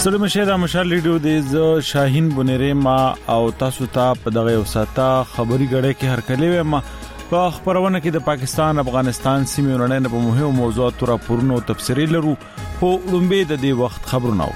سره مشه دا مشال ریډیو د شاهین بنيره ما او تاسو ته په دغه وساته خبري غړې کې هر کله ما په خبرونه کې د پاکستان افغانستان سیمې ورننه په مهمو موضوعاتو راپورونو تفصیلي لرو خو لومبه د دې وخت خبرونه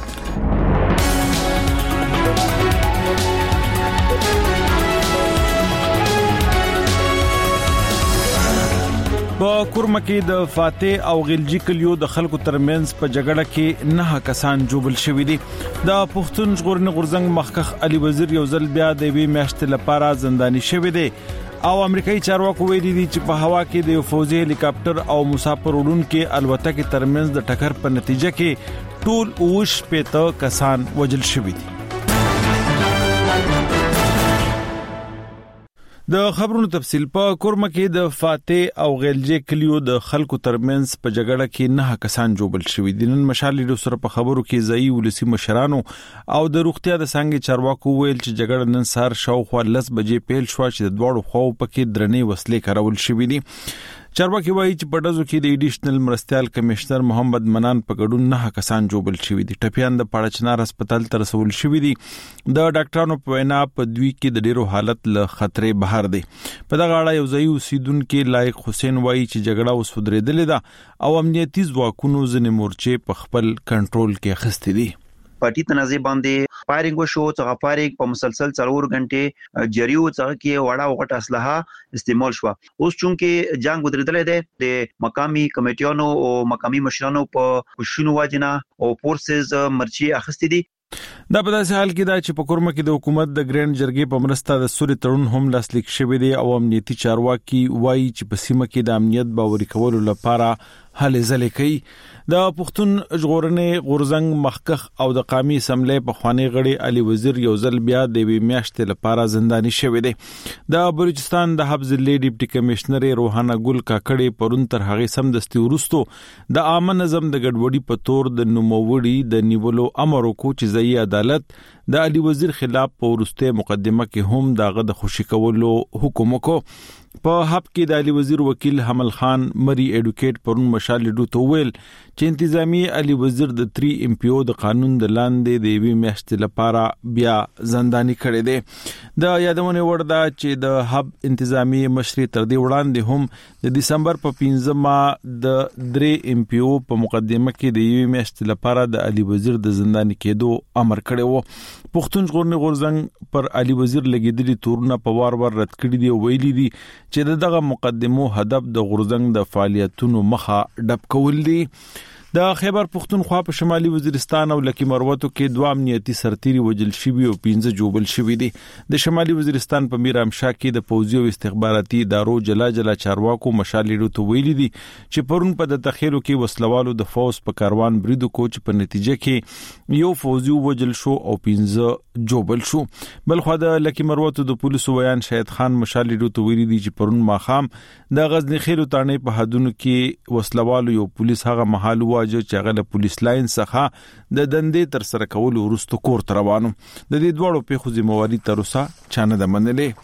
په کورمه کې د فاتح او غلجی کلیو د خلکو ترمنځ په جګړه کې 9 کسان جوړل شوې دي د پښتون ژغورنې غورځنګ مخکخ علي وزیر یو ځل بیا د وی میاشتې لپاره زنداني شوی دی او امریکایي چارواکو ویلي دي چې په هوا کې د یو فوجي هلیکاپټر او مسافر وړونکو الوتکې ترمنځ د ټکر په نتیجه کې ټول 28 کسان وژل شوي دي د خبرونو تفصیل په کورمه کې د فاتح او غلجی کلیو د خلکو ترمنځ په جګړه کې 9 کسان جوړل شوي دي نن مشال ډیرو سره په خبرو کې ځای ولسی مشرانو او د روغتیا د څنګه چارواکو ویل چې جګړه نن سار شاوخوا 10 بجې پیل شو چې د دوړو خو په کې درنې وسلې کارول شوې دي چارواکي وایي چې په دزو کې د ایډیشنل مرستيال کمشنر محمد منان په ګډون 9 کسان جوړل شوي دي ټپيان د پاړچنار هسپتال ته رسول شوي دي د ډاکټرانو په وینا په دوی کې د ډیرو حالت له خطرې بهر دي په دغه اړه یو ځای اوسیدونکو لایق حسین وایي چې جګړه اوس ودرېدلې ده او امنیتي ځواکونو ځنې مورچې په خپل کنټرول کې اخیستې دي پارټي تنازع باندې فایرینګ وشو څنګه فایرینګ په مسلسل 4 غنټې جریو څنګه کې وړا وغټ اسلحه استعمال شو اوس چونکه جنگ ودرېدل دي د مقامي کمیټیانو او مقامي مشرانو په شنو واجنه او فورسز مرچي اخستې دي دا په داسې حال کې دا چې په کورمه کې د حکومت د ګرینډ جرګې په مرسته د سوري تړون هم لاسلیک شوی دی او امنیتي چارواکي وایي چې په سیمه کې د امنیت باوري کولو لپاره هلې ځلې کوي د پښتون ژغورنې غورځنګ مخکخ او د قومي اسمبلی په خواني غړي علي وزیر یو ځل بیا د وی میاشتې لپاره زنداني شوی دی د بلوچستان د حفظ الله ډیپټي کمشنر روحانه ګل کاکړي پرون تر هغه سم دستي ورستو د عام نظم د ګډوډي په تور د نوموړي د نیولو امر وکړ چې ځای عدالت د علي وزیر خلاف په ورسته مقدمه کې هم دغه د خوشی کولو حکم وکړ په حق کې د علي وزیر وکیل حمل خان مری اډوکیټ پرون مشال ډو توویل چې انتظامی علي وزیر د 3 ام پی او د قانون د لاندې د وی میاشتې لپاره بیا زنداني کړي دي د یادونه ورده چې د حب انتظامی مشري تر دې وړاندې هم د دسمبر په 15 د 3 ام پی او په مقدمه کې د وی میاشتې لپاره د علي وزیر د زنداني کېدو امر کړی وو پښتون ژغورنې غورځنګ پر علي وزیر لګیدلي تورونه په وار رد کړی دی ویلي دي چې دغه مقدمو هدف د غورځنګ د فعالیتونو مخه ډب کول دي د خیبر پختونخوا په شمالي وزیرستان او لکی مروتو کې 2 امنیتي سرتيري وجل شوی او 15 جوبل شوی دي د شمالي وزیرستان په میرامشاه کې د پوځي او استخباراتي ادارو جلا چارواکو مشالې ته ویلي دي چې پرون په د تخیلو کې وسلوالو د فوز په کاروان بریدو کوچ په نتیجه کې یو فوزي وجل شو او 15 جوبل شو بلخو د لکی مروتو د پولیسو بیان شهید خان مشالې ته ویلي دي چې پرون ماخام د غزنی خیلو تانه په حدونو کې وسلوالو یو پولیس هغه محل چې هغه له پولیس لاین څخه د دندې تر سره کول ورستو کور روانو د دې دوړو په خو ذمہواری تر اوسه چانه د منلې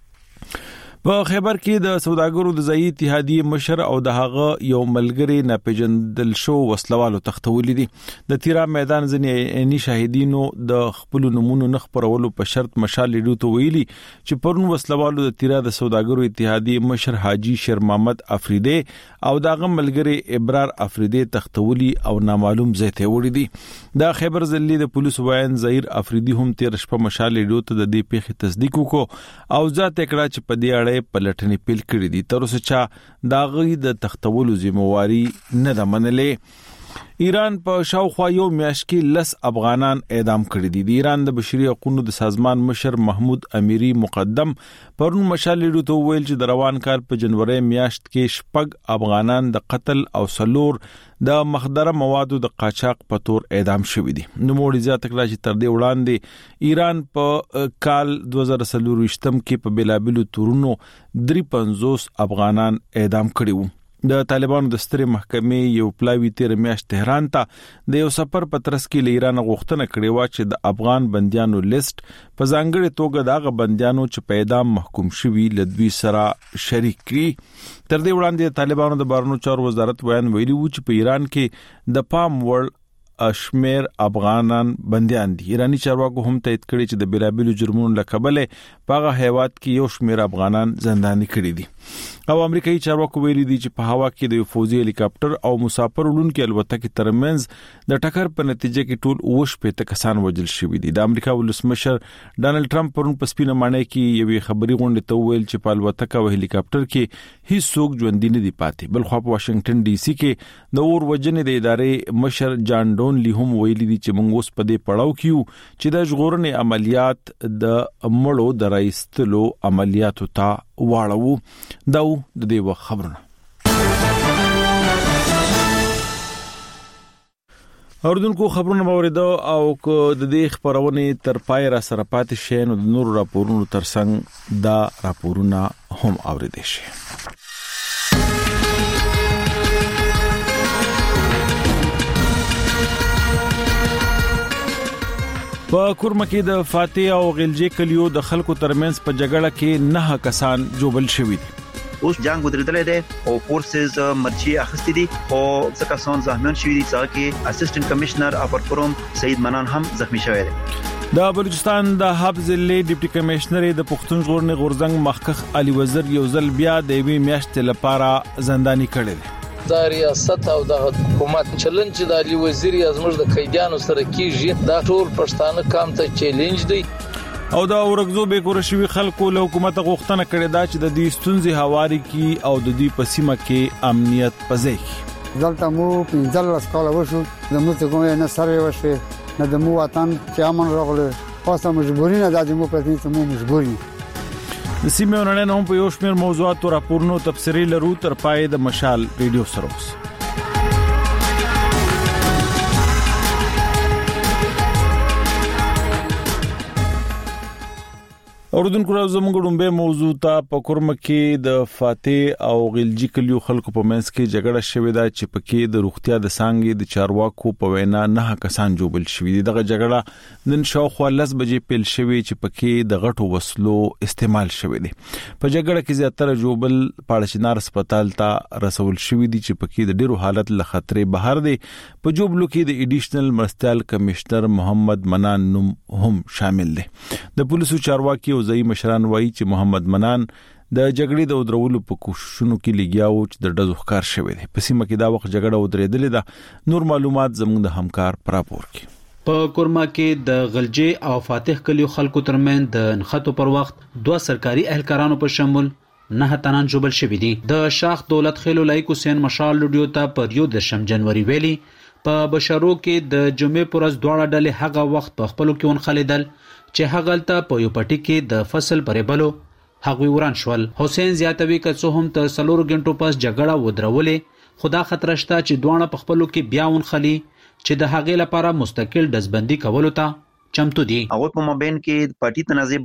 په خیبر کې د سوداګرو د ځای اتحادیه مشر او د هغه یو ملګری ناپېژندل شو وسلوالو تختولې دي د تیرا میدان ځنې اني شاهدینو د خپل نمونه نخبرولو په شرط مشال ډوته ویلي چې پرون وسلوالو د تیرا د سوداګرو اتحادیه مشر حاجی شیر محمد افریدی او دغه ملګری ابرار افریدی تختولي او نامعلوم ځای ته وړي دي د خیبر ځلې د پولیس وایي ظاهر افریدی هم تیر شپه مشال ډوته د دې پیښې تصدیق وکړو او ځات کړه چې په دې اړه پلټنې پیل کړې دي تر اوسه چې داغي د تختولو ذمہواری نه ده منلې ایران په شاوخوا یو میاشت کې 10 افغانان اعدام کړي دي د ایران د بشري حقوقو د سازمان مشر محمود امیری مقدم پرون مشالې ته ویل چې د روان کال په جنوري میاشت کې شپږ افغانان د قتل او سلور د مخدره موادو د قاچاق په تور اعدام شوي دي نو موړي زیات کړه چې تر دې وړاندې ایران په کال 2023 کې په بلابلو تورونو 53 افغانان اعدام کړي وو د طالبانو د سترې محکمې یو پلاوی تیر میاشت تهران ته د یو سفر په ترڅ کې ایران غوښتنه کړې و چې د افغان بنديانو لیست په ځانګړي توګه دغه بنديانو چې په اعدام محکوم شوي لدوی سره شریک کړي تر دې وړاندې طالبانو د بهرنیو چارو وزارت ویلي و چې په ایران کې د پام وړ اشمیر افغانان بنديان دي. ایرانی چارواکو هم تایید کړی چې د بلابلو جرمونو لکبله په هیواد کې یو شمیر افغانان زنداني کړي دي. او امریکایي چارواکو ویلي دي چې په هوا کې د فوزي هلیکاپټر او مسافر وړونکو الوتکې ترمنځ د ټکر په نتیجه کې ټول 80 کسان وژل شوي دي. د امریکا ولسمشر ډانلډ ټرمپ پرون په سپینه مانۍ کې یوې خبري غونډې ته ویل چې په الوتکه او هلیکاپټر کې هیڅ څوک ژوندي نه دي پاتې. بل خو په واشنگټن ډي سي کې د اور وژنې د ادارې مشر جان ډون لی هم ویلي دي چې موږ اوس په دې پړاو کې یو چې د ژغورنې عملیات د مړو د راایستلو عملیاتو ته واړو. دا د دې وخت خبرونه. اوردونکو خبرونه باورید او د دې خبرونه تر پای را سره پاتې شي نو د نور راپورونو ترڅنګ دا راپورونه هم اوریدئ شي. په کورمه کې د فاتح او غلجي کلیو د خلکو ترمنځ په جګړه کې 9 کسان جوړل شوي دي. اوس جنگ ودرېدل دي او فورسز مرچي اخستې دي او څه کسان زخمیان شوي دي چې اسسټنټ کمشنر اپر کوروم سید منان هم زخمی شوی دی. د بلوچستان د حب ضلع ډیپټي کمشنر د پښتون ژغورنې غورزنګ مخکخ علي وزیر یو ځل بیا د وی میاشتې لپاره زنداني کړی دی. دا ریاست او د حکومت چیلنج د علي وزیر ازمر د قیدیانو سره کیږي. دا ټول پښتانه کام ته چیلنج دی. او دا ورغزو به کورشوي خلکو له حکومت غوښتنه کړې ده چې د دې ستونزې هواري کی او د دې پسیمه کې امنیت پځي. دلته مو 15 کال وشو د موږ کومه نه سره وشو نه د مو وطن چې امن راغله خاصه مجبوري نه د مو پاتې ته مو مجبوري. د سیمه ونړۍ نه هم په یو شمېر موضوعات او راپورونو تفصیلي لرو تر پای د مشال ریډیو سره اوس. اوردونکو زموږ ډومبه موضوع ته په کورمه کې د فاتح او غلجي کلیو خلکو په منځ کې جګړه شوې ده چې پکې د روغتیا د څنګه د چارواکو په وینا 9 کسان جوړل شوي دي. دغه جګړه نن شاوخوا 10 بجې پیل شوې چې پکې د غټو وسلو استعمال شوی دی. په جګړه کې زیاتره جوړل پاړشنار هسپتال ته رسول شوی دي چې پکې د ډیرو حالت له خطرې بهر دي. په جوبلو کې د ایډیشنل مرستیال کمشنر محمد منان نوم هم شامل دي. د پولیسو چارواکي او ځای مشران وایي چې محمد منان د جګړې د ودرولو په کوششونو کې لګیاو چې د ډزو ښکار شوی دی. په سیمه کې دا وخت جګړه ودرېدلې ده. نور معلومات زموږ د همکار پراپور کې. په کورما کې د غلجي او فاتح کلیو خلکو ترمن د نخښتو پر وخت 2 سرکاري اهلکارانو په شمول 9 تنان جوړل شوی دي. د شاخ دولت خیلو لایق حسین مشال لډیو ته پر 1 جنوري ویلي په بشرو کې د جمعې پر ورځ دواړه ډلې هغه وخت په خپلو کې ونخلیدل چې هغه ته په یو پټي کې د فصل پرې بلو هغوی وران شول. حسین زیاتوي که څه هم ته 4 غنټو پس جګړه ودرولې خدا خطر شته چې دوانه په خپلو کې بیا ونخلي چې د هغې لپاره مستقل دزبندي کولو ته چمتو دي. هغه په مابین کې پټي تنازع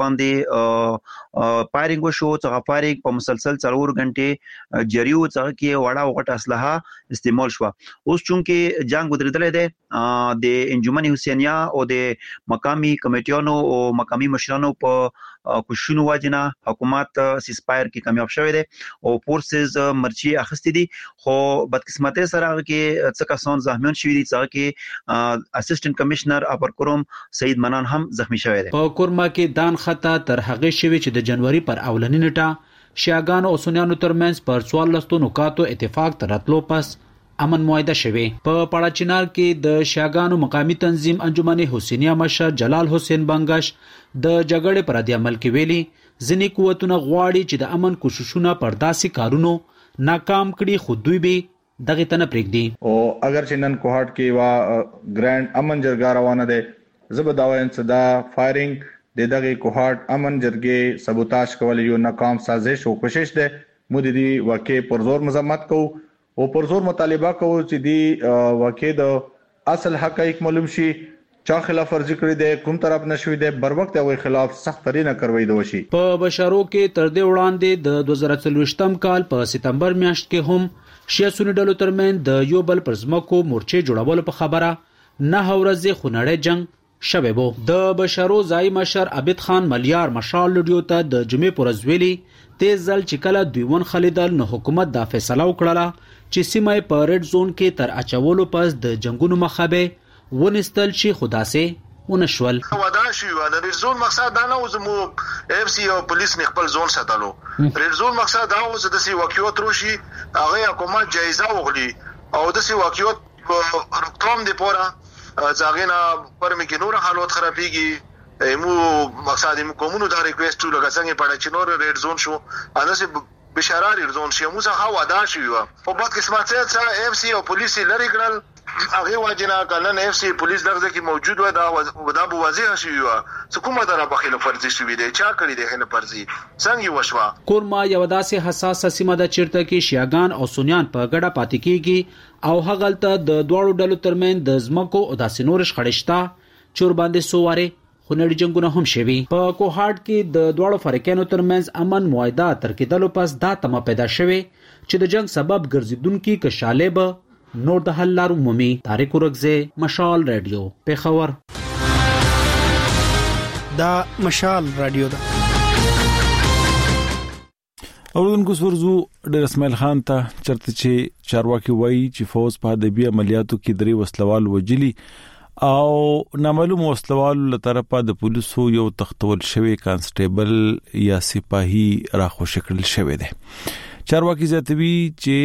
باندې فایرینګ وشو چې فایرینګ په مسلسل 4 غنټې جریو چې کې وړا وغټ اسلحه استعمال شو. اوس چونکه جنگ ودرېدل دي د انجمن حسینیا او د مقامی کمیټیانو او مقامی مشرانو په کوششونو واجنه حکومت سیسپایر کې کامیاب شوی دی او فورسز مرچي اخستې دي. خو بدقسمتۍ سره کې څه کسان زخمیان شوي دي چې اسسټنټ کمشنر اپر کوروم سید منان هم زخمی شوی دی. په کورما کې دان خطا تر هغه شوی چې د جنوري پر اولنی نیټه شیعاګانو او سنیانو ترمنځ پر 14 نقاطو اتفاق تر راتلو پس امن معاهده شوی. په پړاچینار کې د شیعاګانو مقامی تنظیم انجمن حسینیه مشر جلال حسین بنگش د جګړې پر عمل کې ویلي ځینې قوتونه غواړي چې د امن کوششونه پر داسې کارونو ناکام کړي خو دوی به دغه تنه پرېږدي. او اگر چې نن کوهاټ کې وا ګرانډ امن جرګه روانه ده زبداوین صدا فایرینګ د دغه کوهاټ امن جرګې سبوتاج کول یو ناکام سازش او کوشش ده. مو د دې واقع پر زور مذمت کو او پر زور مطالبه کو چې دی واقع د اصل حقایق معلوم شي چا خلاف ورزي کړی دی کوم طرف نشوي دی بر وخت او خلاف سخت ترینه کاروي دی وشي. په بشارو کې تر دې وړاندې د 2023م کال په سپتمبر میاشت کې هم شیعه سنی ډلو ترمن د یو بل پر ځمکو مورچې جوړول په خبره 9 ورځې خونړی جنگ شوی وو. د بشارو ځای مشر عبد خان ملیار مشال لډیو ته د جمعې پر ورځ ویلي تیز ځل چې کله دوی ون خلیدل نو حکومت دا فیصله وکړه چې سیمه په ریډ زون کې تر اچولو پس د جنگونو مخابه ونستل شي خداسه ونشول ودا شي د ریډ زون مقصد دا نه و زمو اف سی او پولیس نه خپل ځون ساتلو ریډ زون مقصد دا و چې د سی واقعیت روشي هغه حکومت جایزه وغلی او د سی واقعیت رقم دی پورا ځاګینا پرمه کې نور حالات خرابېږي مو مقصد مو کومونو دا ریکوست لګا څنګه پړ چې نور ریډ زون شو انسه بشارار ریډ زون شي مو څه ودا شي او په قسمت سره اف سی او پولیس لري کړل هغه واجنه کلن اف سی پولیس درځه کې موجود و دا بو واضح شي و حکومت را بخیل فرض شوی دی چا کړی دی هله فرضي څنګه وشوا کورما یو داسې حساسه سیمه د چیرته کې شیاغان او سونیان په ګډه پاتې کیږي او هغلته د دوړو ډلو ترمن د زمکو او داسې نورش خړشتا چور باندې سواره خونړي جنگونه هم شوي په کوهاټ کې د دوړو فریقانو ترمنځ امن معاهده تر کېدلو پس دا تمه پیدا شوه چې د جنگ سبب ګرځیدونکو کشاله به نور د حل لارو مومي. طارق ورغزه، مشال رادیو، پیښور. دا مشال رادیو ده. اوردونکو سورزو ډیر اسماعیل خان ته چرته چې چارواکي وایي چې فوز په ادبي عملیاتو کې درې وسلوال وجلي او نامعلوم وسلوال له طرفه د پولیسو یو تختول شوی کانسټیبل یا سپاهي راخوش کړل شوی دی. چارواکي زیاتوي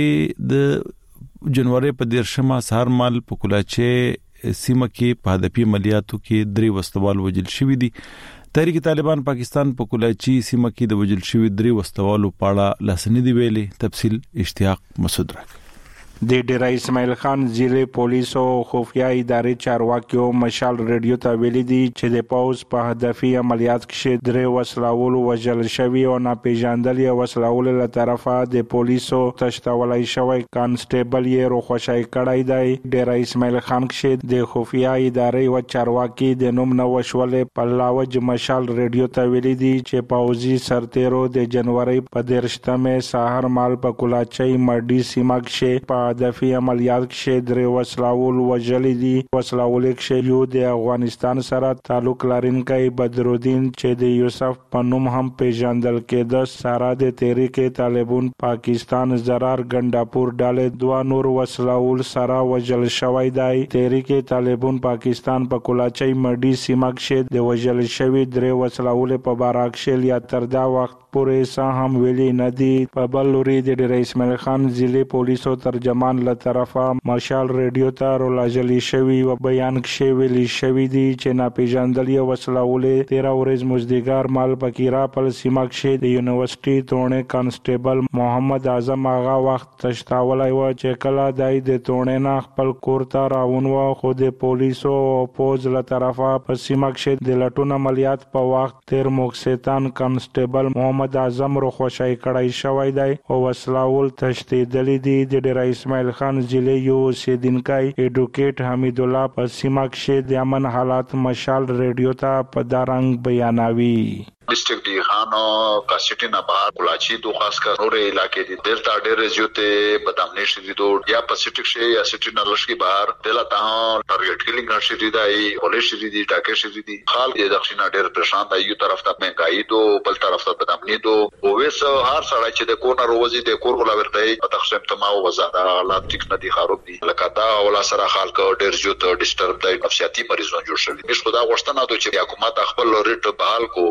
چې د جنوري په 13 سهار مال په کولاچه سیمه کې په هدفي عملیاتو کې درې وسلوال وجل شوی دي. تحریک طالبان پاکستان په کولاچی سیمه کې د وجل شوی درې وسلوالو پاړه لاسنیدي ویلي. تفصیل اشتیاق مسعود راک. د ډیر اسماعیل خان ضلع پولیس او خفیه ادارې چارواکیو مشال ریډیو ته ویلي دي چې د پاوز په هدفي عملیات کې درې وسلوال وژل شوی او ناپېژندل وسلوال له طرفه د پولیسو تشتولای شوی کانسټیبل یې روخوشای کړای دی. ډیر اسماعیل خان کې د خفیه ادارې او چارواکي د نوم نو وشول په لاوج مشال ریډیو ته ویلي دي چې پاوزي سرتیرو د جنوري په 13 سهار مال په کولاچي مړډي سیمه کې هدفي عملیات کې درې وسلوال وژلي دي. وسلوال کې یو د افغانستان سره تعلق لرونکی بدرالدین چې د یوسف په نوم هم پیژندل کېده سره د تحریک طالبان پاکستان زرار ګنداپور ډلې دوه نور وسلوال سره وژل شوی دی. تحریک طالبان پاکستان په کولاچي مړډي سیمه کې د وژل شوی درې وسلوال په باراکشل یا تر دا وخت پورې څه هم ویلي نه دي. په بل لوري د ډیر اسماعیل خان ضلع پولیسو ترجمان له طرفه مشال ریډیو ته رولاجلی شوی او بیان کې ویلي شوی دی چې ناپېژندل یو وسلوال 13 ورځې مزدګار مال پکیرا په سیمه کې د یونیورسيټي تونه کانسټیبل محمد اعظم هغه وخت تشتاولای و چې کله دای د تونه نه خپل کور ته راون و خو د پولیسو او پوز له طرفه په سیمه کې د لټون عملیات په وخت تیر موکسیتان کانسټیبل محمد اعظم رو خوشای کړای شوی دی او وسلوال تشدیدلی دی. د ډیر اسماعیل خان ضلع یو سیدینکای ایډوکیټ حمید الله په سیمه کې د امن حالات مشال ریډیو ته په دارنګ بیانوي. ډیسټریکټ دی خانو کاسټی نه بهر کولاچی تو خاص کر نور علاقې دي دلته ډېر زیاتې بدامنی شې دي یا پسټیک شي یا سټی نلش کې بهر دلته ته ټارګټ کیلینګ شې دي دای پولیس شې دي ټاکې شې دي خال د دښینه ډېر پریشان دی. یو طرف ته مهنګای دو بل طرف ته بدامنی دو او وس هر سړی چې د کورنر روزي د کور ولا ورته په تقسیم تما او وزاده حالات ټیک نه دي خراب دي لکه دا ولا سره خلک ډېر زیات ډیسټرب دی نفسیاتي مریضونه جوړ شوي. هیڅ خدا غوښتنه دوی چې حکومت خپل ریټ بحال کو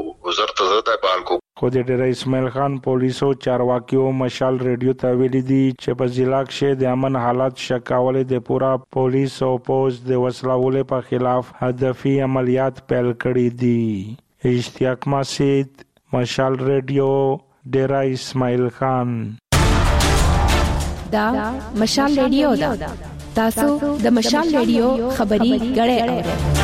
خو د ډیر اسماعیل خان پولیسو چارواکیو مشال ریډیو ته ویلي دي چې په ضلع کې د امن حالات شکاول د پورا پولیس او پوز د وسلوال په خلاف هدفي عملیات پیل کړي دي. اشتیاق مسعود، مشال ریډیو، ډیر اسماعیل خان. دا مشال ریډیو دا تاسو د مشال ریډیو خبري غړې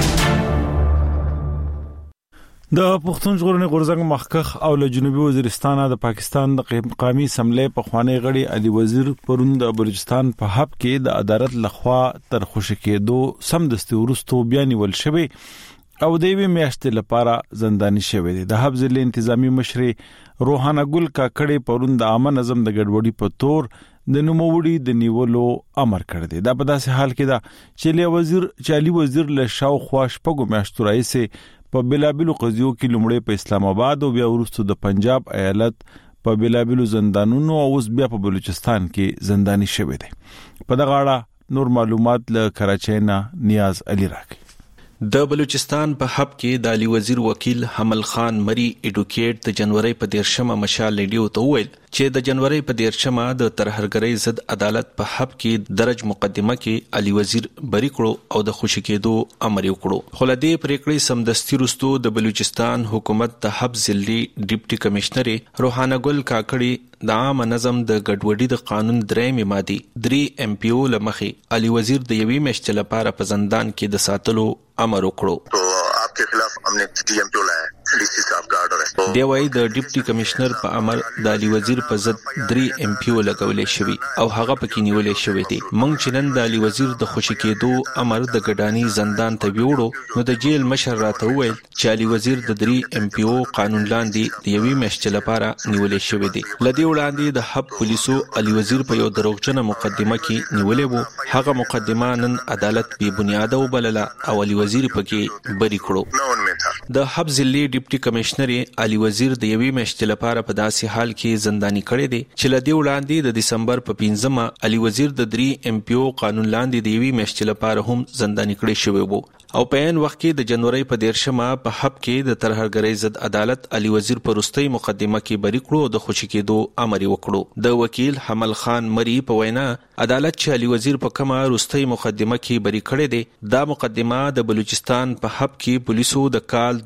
د پښتون ژغورنې غورځنګ مخکخ او له جنوبي وزیرستان د پاکستان د قومي اسمبلی په خوانی غړي علي وزیر پرون د بلوچستان په حب کې د عدالت لخوا تر خوشی کېدو سم دستي ورستو بیان ول شوی او د یوې میاشتې لپاره زنداني شوی دی. د حب ضلع انتظامی مشر روحانه ګل کاکړې پرون د عامه نظم د ګډوډي په تور د نوموړي د نیولو امر کړی دی. دا په داسې حال کې دا چې علي وزیر له شاوخوا شپږو میاشتو راهیسې په بلابلو قضیو کې لومړی په اسلام آباد او بیا وروسته د پنجاب ایالت په بلابلو زندانونو او اوس بیا په بلوچستان کې زنداني شوی دی. په دغه اړه نور معلومات له کراچۍ نه نیاز علي راکړي. د بلوچستان په حب کې د علي وزیر وکیل حمل خان مری اډوکیټ د جنوري په 13مه مشال ریډیو ته وویل چې د جنوري په 13مه د ترهرګرۍ ضد عدالت په حب کې درج مقدمه کې علي وزیر بری کړو او د خوشی کېدو امر وکړو. خو لدې پریکړې سمدستي وروسته د بلوچستان حکومت د حب ضلعي ډیپټي کمشنر روحانه ګل کاکړي د عام نظم د ګډوډۍ د قانون 3 ماده 3 MPO لمخې علي وزیر د یوې میاشتې لپاره په زندان کې د ساتلو امر وکړو. تو آپ کے خلاف ہم نے DMPO لایا ہے، ڈی سی صاحب کا آرڈر ہے. دی وايي د ډیپټي کمشنر په امر د علي وزیر په ضد 3 MPO لګولې شوی او هغه پکې نیولې شوی دی. مونږ چې نن د علي وزیر د خوشی کېدو امر د ګډانی زندان ته ویوړو نو د جیل مشر راته وویل چې علي وزیر د 3 MPO قانون لاندې د یوې میاشتې لپاره نیولې شوی دی. لدی وړاندې د حب پولیسو علي وزیر په یو دروغجنه مقدمه کې نیولې وو. هغه مقدمه نن عدالت بې بنیاده وبلله او علي وزیر پکې بری کړو. د حب ضلعي ډیپټي کمشنر علي وزیر د یوې میاشتې لپاره په داسې حال کې زنداني کړی دی چې لدی وړاندې د دسمبر په 15مه علي وزیر د 3 MPO قانون لاندې د یوې میاشتې لپاره هم زنداني کړی شوی وو او په عین وخت کې د جنوري په 13مه په حب کې د ترهرګرۍ ضد عدالت علي وزیر پر وروستۍ مقدمه کې بری کړو او د خوشی کېدو امر وکړو. د وکیل حمل خان مری په وینا عدالت چې علي وزیر په کومه وروستۍ مقدمه کې بری کړی دی دا مقدمه د بلوچستان په حب کې پولیسو د کال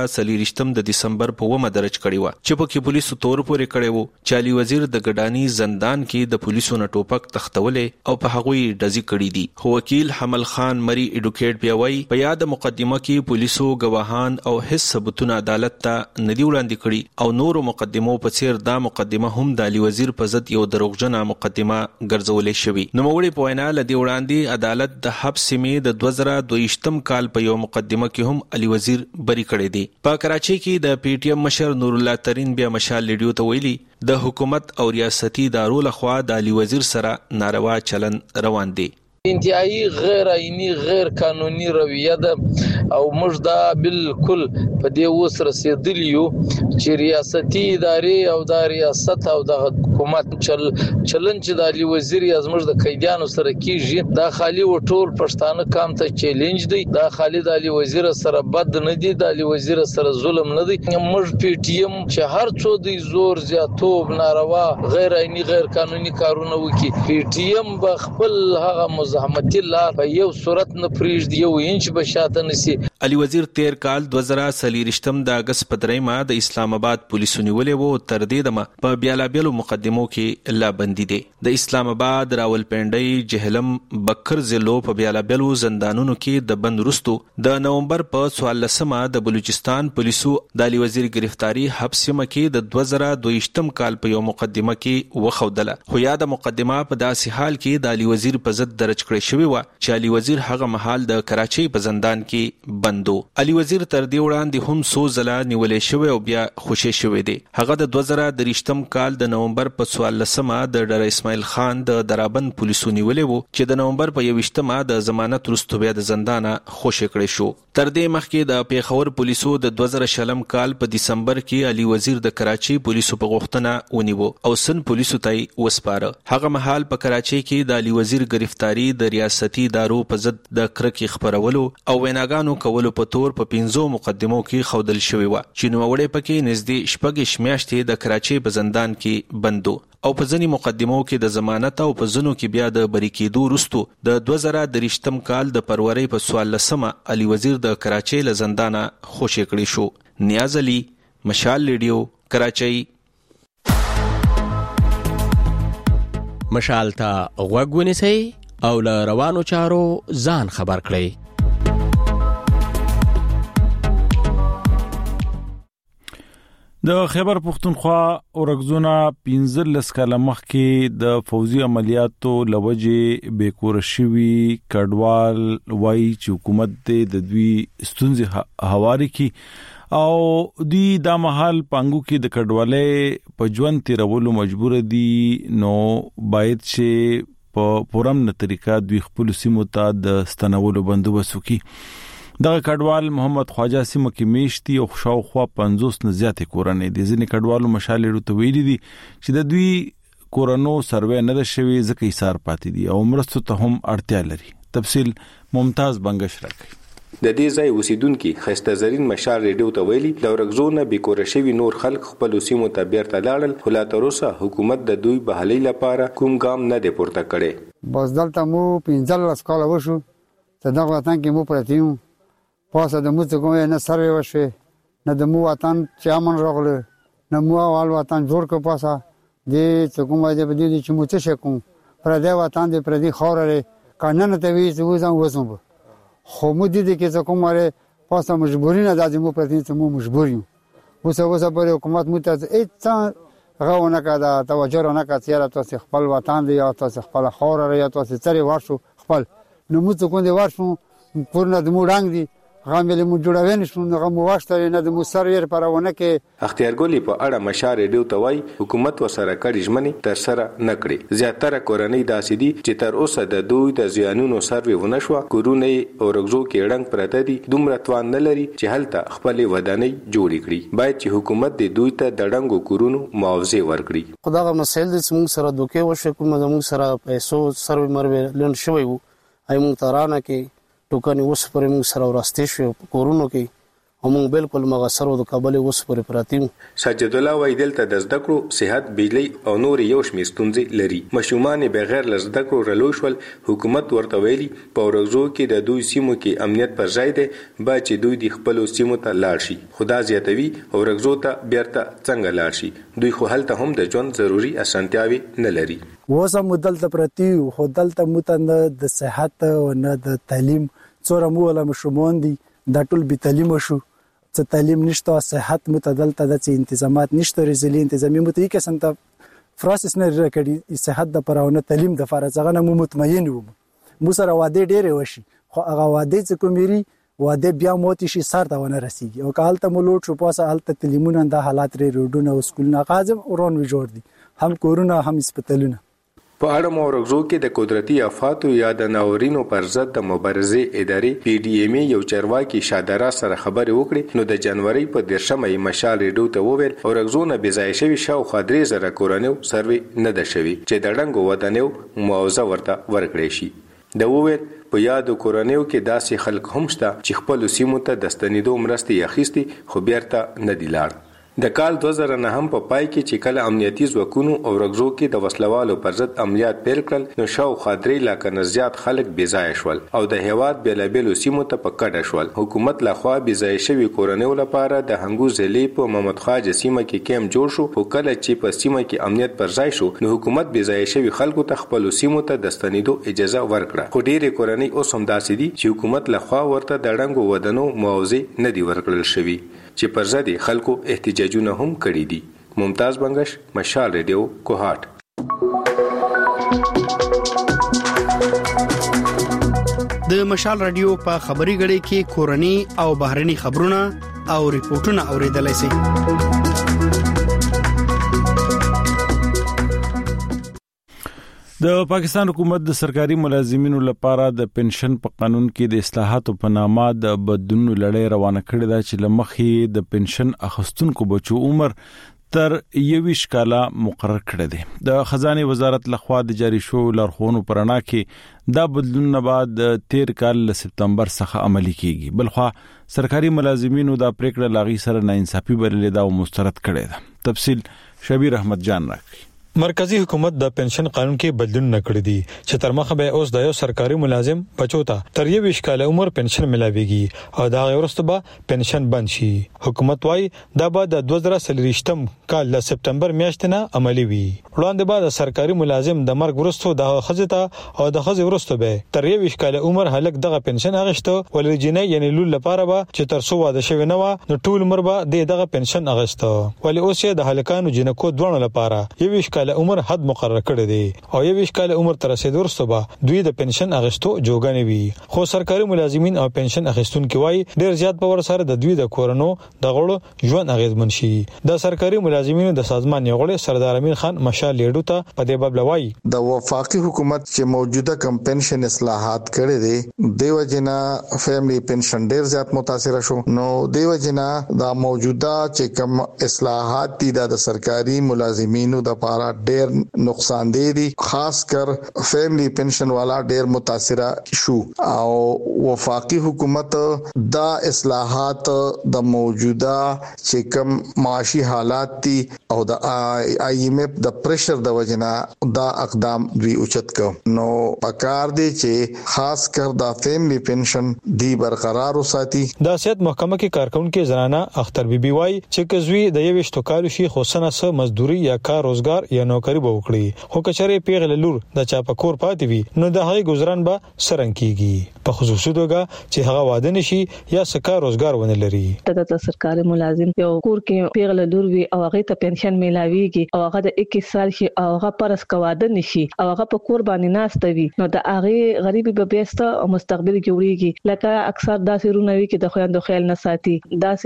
2023 د دسمبر په 9 درج کړی و چې په کې پولیسو تور پورې کړی وو چې علي وزیر د ګډانی زندان کې د پولیسو نه ټوپک تختولې او په هغوی ډزې کړې دي. خو وکیل حمل خان مری اډوکیټ بیا وایي په یاد مقدمه کې پولیسو گواهان او هیڅ ثبوتونه عدالت ته ندی وړاندې کړي او نورو مقدمو په څیر دا مقدمه هم د علي وزیر په ضد یو دروغجنه مقدمه ګرځولې شوی. نو موږ په وینا لدی وړاندې عدالت د حب سیمې د 2022 کال په یو مقدمه کې هم علي وزیر بری کړی دی. په کراچۍ کې د PTM مشر نور الله ترين بیا مشال ریډیو ته ویلي د حکومت او ریاستي ادارو لخوا د علي وزیر سره ناروا چلن روان دی. انتهایی غیر آئینی غیر قانوني رویه ده او موږ دا بالکل په دې اوس رسیدلی یو چې ریاستي ادارې او د ریاست او د حکومت چلن چې د علي وزیر یا زموږ د قیدیانو سره کیږي دا خالی و ټول پښتانه کام ته چیلنج دی. دا خالی د علي وزیر سره بد نه دی، د علي وزیر سره ظلم نه دی. موږ PTM چې هر څو دی زور زیاتوب ناروا غیر آئینی غیر قانوني کارونه وکي PTM به خپل هغه زحمت الله په یو صورت نه پریږدي یو انچ بشاته نسی. علي وزیر 13 کال 2023 د اگست په 3 د اسلام آباد پولیسو نیولې وو تر دې دمه په بیلابیلو مقدمو کې لا بندي دي. د اسلام آباد راولپنډي جهلم بکر ضلعو په بیلابیلو زندانونو کې د بند وروسته د نومبر په 14مه د بلوچستان پولیسو د علي وزیر گرفتاری حبس کې د 2022 کال په یو مقدمه کې وخودله. خو یا د مقدمه په داسې حال کې د علي وزیر په ضد درج کړی شوی و چې علي وزیر هغه مهال د کراچۍ په زندان کې بندو. علي وزیر تر دې وړاندې هم سو ځله نیولې شوی او بیا خوشی شوی دی. هغه د 2023 کال د نومبر په 14مه د ډر اسماعیل خان د درابند پولیسو نیولې وو چې د نومبر په 21مه د ضمانت وروسته بیا د زندانه خوشی کړی شو. تر دې مخکې د پیښور پولیسو د 2020 کال په دسمبر کې علي وزیر د کراچۍ پولیسو په غوښتنه ونیو او سن پولیسو ته وسپاره. هغه مهال په کراچۍ کې د علي وزیر گرفتاری د ریاستي ادارو په ضد د کرکې خبرولو او ویناګانو کولو په تور په 15 مقدمو کې خودل شوی و چې نوموړی پکې نږدې شپږ میاشتې د کراچۍ په زندان کې بندو او په ځینې مقدمو کې د ضمانت او په ځینو کې بیا د بری کېدو وروسته د 2023 کال د فروری په 14مه علي وزیر د کراچۍ له زندانه خوشی کړی شو. نیاز علي، مشال ریډیو، کراچۍ. مشال ته غوږ ونیسئ او له روانو چارو ځان خبر کړئ. د خیبر پختونخوا اورګزونه 15 کاله مخکې د فوزي عملیاتو لوجې بیکور شوی کډوال وای چې حکومت د دوی ستونزې هواري کی او دوی د محل پانګو کې د کډوالۍ په ژوند تیرولو مجبور دي. نو باید چې په پورم طریقه دوی خپل سیمو ته د ستنولو بندوبست وکړي. دغه کډوال محمد خواجه سیمه کې میشتي او شاوخوا 50 نه زیاتې کورنۍ دي. ځینې کډوالو مشالې ته ویلي دي چې د دوی کورونو سروې نه د شوی ځکه ایثار پاتې دي او مرستو ته هم اړتیا لري. تفصیل ممتاز بنگش راکړي. د دې ځای اوسیدونکو خسته زرین مشال ریډیو ته ویلي د ورغزونه بیکور شوی نور خلک خپل سیمو ته بیرته لاړل، خو لا تر اوسه حکومت د دوی بحالي لپاره کوم ګام نه دی پورته کړی. باز دلته مو 15 کال وشو ته دغه وطن کې مو پرتیو پاسه د موږ کومه نه سروې وشوي نه د مو وطن چې امن راغله نه مو اول وطن جوړ کو پاسه دې څه کومه دې بدی چې مو څه شکو پر دې وطن دې پر دې خورره قانون ته وی چې وځم وسم خو مو دې کې څه کومه پاسه مجبوری نه د مو پرتین ته مو مجبور یو وسه پر حکومت مو ته هیڅ غوونه کړه توجه نه کړه چې تاسو خپل وطن دی یا تاسو خپل خورره یا تاسو ترې ورشو خپل نو مو څه کوم دې ورشو پورنه د مو رنگ دی غامل مو جوړاوین شو نو مو واشتره نه د مو سرویر پرونه کې اختیار ګولي په اړه مشار ریډیو ته وای حکومت وسره کړي ژمنې تر سره نه کړي. زیاتره کورنۍ داسې دي چې تر اوسه د دوی د زیانونو سروي ونه شو، کورونه او رغزو کې ډنګ پرته دي، دومره توان نه لري چې هلته خپل ودانۍ جوړې کړي. باید چې حکومت د دوی ته د ډنګو کورونو معاوضه ورکړي. خدای مسایل د موږ سره دوکې وشو کوم د موږ سره پیسو سروي مروي لن شوی وو اي موږ ترانه کې ټوکني اوس پر موږ سره ورسته شو کورونو کې موږ بالکل مغسرو د کابل اوس پر پراتیم. سجد الله وای دلته د زده کړو صحت بجلی او نور یو شمېر ستونزې لري. مشومان بغیر ل زده کړو رلوشول حکومت ورته ویلي په ورغزو کې د دوی سیمو کې امنیت پر ځای دی با چې دوی د خپل سیمو ته لاړ شي. خدا زیاتوي ورغزو ته بیرته څنګه لاړ شي. دوی خو هلته هم د ژوند ضروری اسانتیاوي نه لري. وسه مدلته پرتی خو دلته متنه د صحت او نه د تعلیم څوره مو ولا مشمون دي د ټول به تعلیم شو څه تعلیم نشته صحت متدلته د انتظامات نشته رزلي انتظامی متي کې سنت فراسس نه رکړي صحت د پرونه تعلیم د فرازغه نه مطمئن وو مو سره واده ډېر وشي خو هغه واده چې کوميري واده بیا موتی شي سر ته ونه رسیږي او کالته مولوټ شو پاسه حالت تعلیمونه د حالات ری روډونه او سکولونه قازم اورون وی جوړ دي هم کورونه هم هسپتالونه. په اړه مورغزو کې د قدرتي آفاتو یا د ناورینو پر ضد د مبارزې ادارې پی ډی ایم یو چارواکي شادرا سره خبرې وکړې نو د جنوري په 13مه مشال ریډیو ته وویل اورغزو نه بځای شوی شاوخوا 3000 کورنیو سروي نه ده شوی چې د ډنګو ودانیو معاوضه ورته ورکړې شي. د وویل په یادو کورنیو کې داسې خلک هم شته چې خپل سیمو ته د ستنېدو مرستې اخیستي خو بیرته نه دی لاړ. د کال 2009 هم په پای کې چې کله امنیتي ځواکونو او رغزو کې د وسلوالو پر ضد عملیات پیل کړل نو شاوخوا 3 لک نه زیات خلک بېځایه شول او د هیواد بیلابېلو سیمو ته په کډه شول. حکومت لخوا بېځایه شوي کورنیو لپاره د هنګو ضلع په محمد خواجه سیمه کې کیمپ جوړ شو خو کله چې په سیمه کې امنیت پر ځای شو نو حکومت بېځایه شوي خلکو ته خپل سیمو ته د ستنېدو اجازه ورکړه. خو ډېرې کورنۍ اوس هم داسې دي چې حکومت لخوا ورته د ډنګو ودانو معاوضه نه دی ورکړل شوی چې پر ضد خلکو احتجاجونه هم کړي دي. ممتاز بنگش، مشال ریډیو، کوهات. د مشال رادیو په خبري غړي کې کورني او بهرني خبرونه او ریپورتونه اوریدلای شئ. د پاکستان حکومت د سرکاري ملازمینو لپاره د پنشن په قانون کې د اصلاحاتو په نامه د بدلونو لړۍ روانه کړې ده چې لمخې د پنشن اخستونکو بچو عمر تر 21 کاله مقرر کړی دی. د خزانه وزارت لخوا د جاری شو لارښوونو پرانا کې دا بدلون بعد 13 کال له سپتمبر څخه عملي کیږي. بلخوا سرکاري ملازمینو دا پریکړه لاغي سره ناانصافي بللې دا او مسترد کړی ده. تفصیل شبیر احمد جان راکړي. مرکزی حکومت د پنشن قانون کې بدلون نکړی دي چې تر مخه به اوس د یو سرکاري ملازم بچو ته تر 21 کال عمر پنشن ملاويږي او دا غوړسته به پنشن بند شي. حکومت وايي دا به د 2023م کال د سپتمبر میاشتې نه عملی وي. وړاندې به د سرکاري ملازم د مرګ وروسته د خزته او د خزې وروسته به تر 21 کال عمر هلک دغه پنشن اغشته ولې جنې یعنی لول لپاره به چې تر څو واده شوی نه و نو ټول عمر به دغه پنشن اغشته ولې اوس د هلکانو جنکو دوه لپاره 21 کال عمر حد مقرر کړی دی او 21 کال عمر تر رسیدو وروسته به دوی د پنشن اغشتو جوګانې وي. خو سرکاري ملازمین او پنشن اخیستونکو وايي ډیر زیات په ور سره د دوی د کورونو د غړو ژوند اغیزمن شي. د سرکاري ملازمینو د سازمان یوغړی سردار امین خان مشال لیډو ته په دې باب لوي د وفاقي حکومت چې موجوده کم پنشن اصلاحات کړي دي دیو جنا فیملی پنشن ډیر زیات متاثر شو نو دیو جنا دا موجوده چې کم اصلاحات دي د سرکاري ملازمینو د لپاره ډېر نقصان دي خاص کر فیملی پنشن والا ډېر متاثر شو او وفاقي حکومت دا اصلاحات د موجوده چې کوم معاشي حالات دي او د IMF د پریشر د وجنا دا اقدام دوی اوچت کو نو پکار دي چې خاص کر د فیملی پنشن دی برقرار وساتي. د سیاست محکمه کې کارکونکو زنانه اختر بیبي وای چې کزوی د 21 کالو شي خوسنه سه مزدوري یا کار روزګار یا نوکری به وکړي خو کچره پیغله لور د چاپکور پاتې وي نو د هغې گزاران به سرنګ کیږي په خصوصي توګه چې هغه واده نشي یا سکه روزګار ونه لري. د سرکاري ملازم یو کور کې پیغله لور وي او هغه ته پنشن میلاويږي او هغه د 21 سال شي او هغه پرس کواده نشي او هغه په کور باندې ناستوي نو د هغه غریبي به بیسته او مستقبل جوړیږي لکه اکثر داسې رونوي کې د خويندو خیال نه ساتي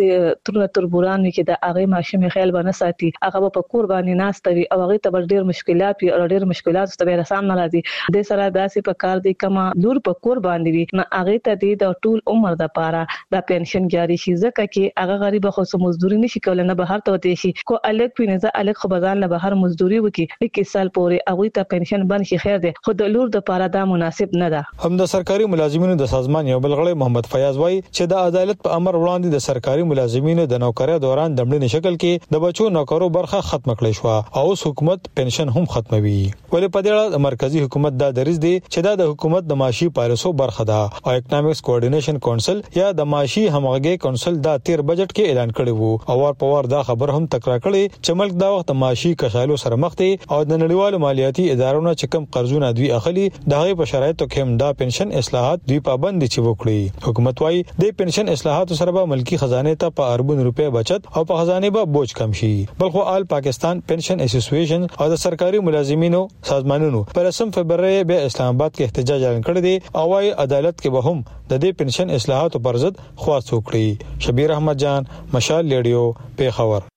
داسې تربوران کې د هغه ماشومې خیال باندې ساتي هغه په کور باندې ناستوي او هغه ته ډېر مشکلات او ډېر مشکلات ته رسام نه راځي د سره داسې په کار دي کما لور په کور باندې وي نو هغه ته د ټول عمر د پاره د پنشن جاری شي ځکه چې هغه غریب خو سم مزدوري نشي کولای نه بهر ته وتی شي کو الګ پینځه الګ خو بازار نه بهر مزدوري وکي 21 سال پورې هغه ته پنشن بند شي خیر ده خو د لور د پاره دا مناسب نه ده. هم د سرکاري ملازمینو د سازمان یو بل غړی محمد فیاض وای چې د عدالت په امر وړاندې د سرکاري ملازمینو د نوکری دوران د مړینې شکل کې د بچو نوکرو برخه ختم کړې شو او حکومت پنشن هم ختموي ولې په دې اړه مرکزی حکومت دا دریځ دی چې دا د حکومت د معاشي پالیسو برخه ده او اکونومکس کوارډینیشن کونسل یا د معاشي همغږي کونسل دا 13 بجټ کې اعلان کړی وو او ور په ور دا خبر هم تکرار کړي چې ملک دا وخت معاشي کشالو سره مخ دي او د نړیوالو مالیاتي ادارو نه چې کم قرضونه دوی اخلي د هغه په شرایطو کې هم دا پنشن اصلاحات دوی پابند دي چې وکړي. حکومت وايي د پنشن اصلاحات سره به ملکی خزانه ته په اربون روپے بچت او په خزانه به بوج کم شي بلخو آل پاکستان پنشن اسوسییشن او د سرکاري ملازمینو سازمانونو پر 8 فبراير به اسلام آباد کې احتجاج اعلان کړی دی او وايي عدالت کې به هم د دې پنشن اصلاحاتو پر ضد خواست وکړي. شبیر احمد جان مشال ریډیو پیښور.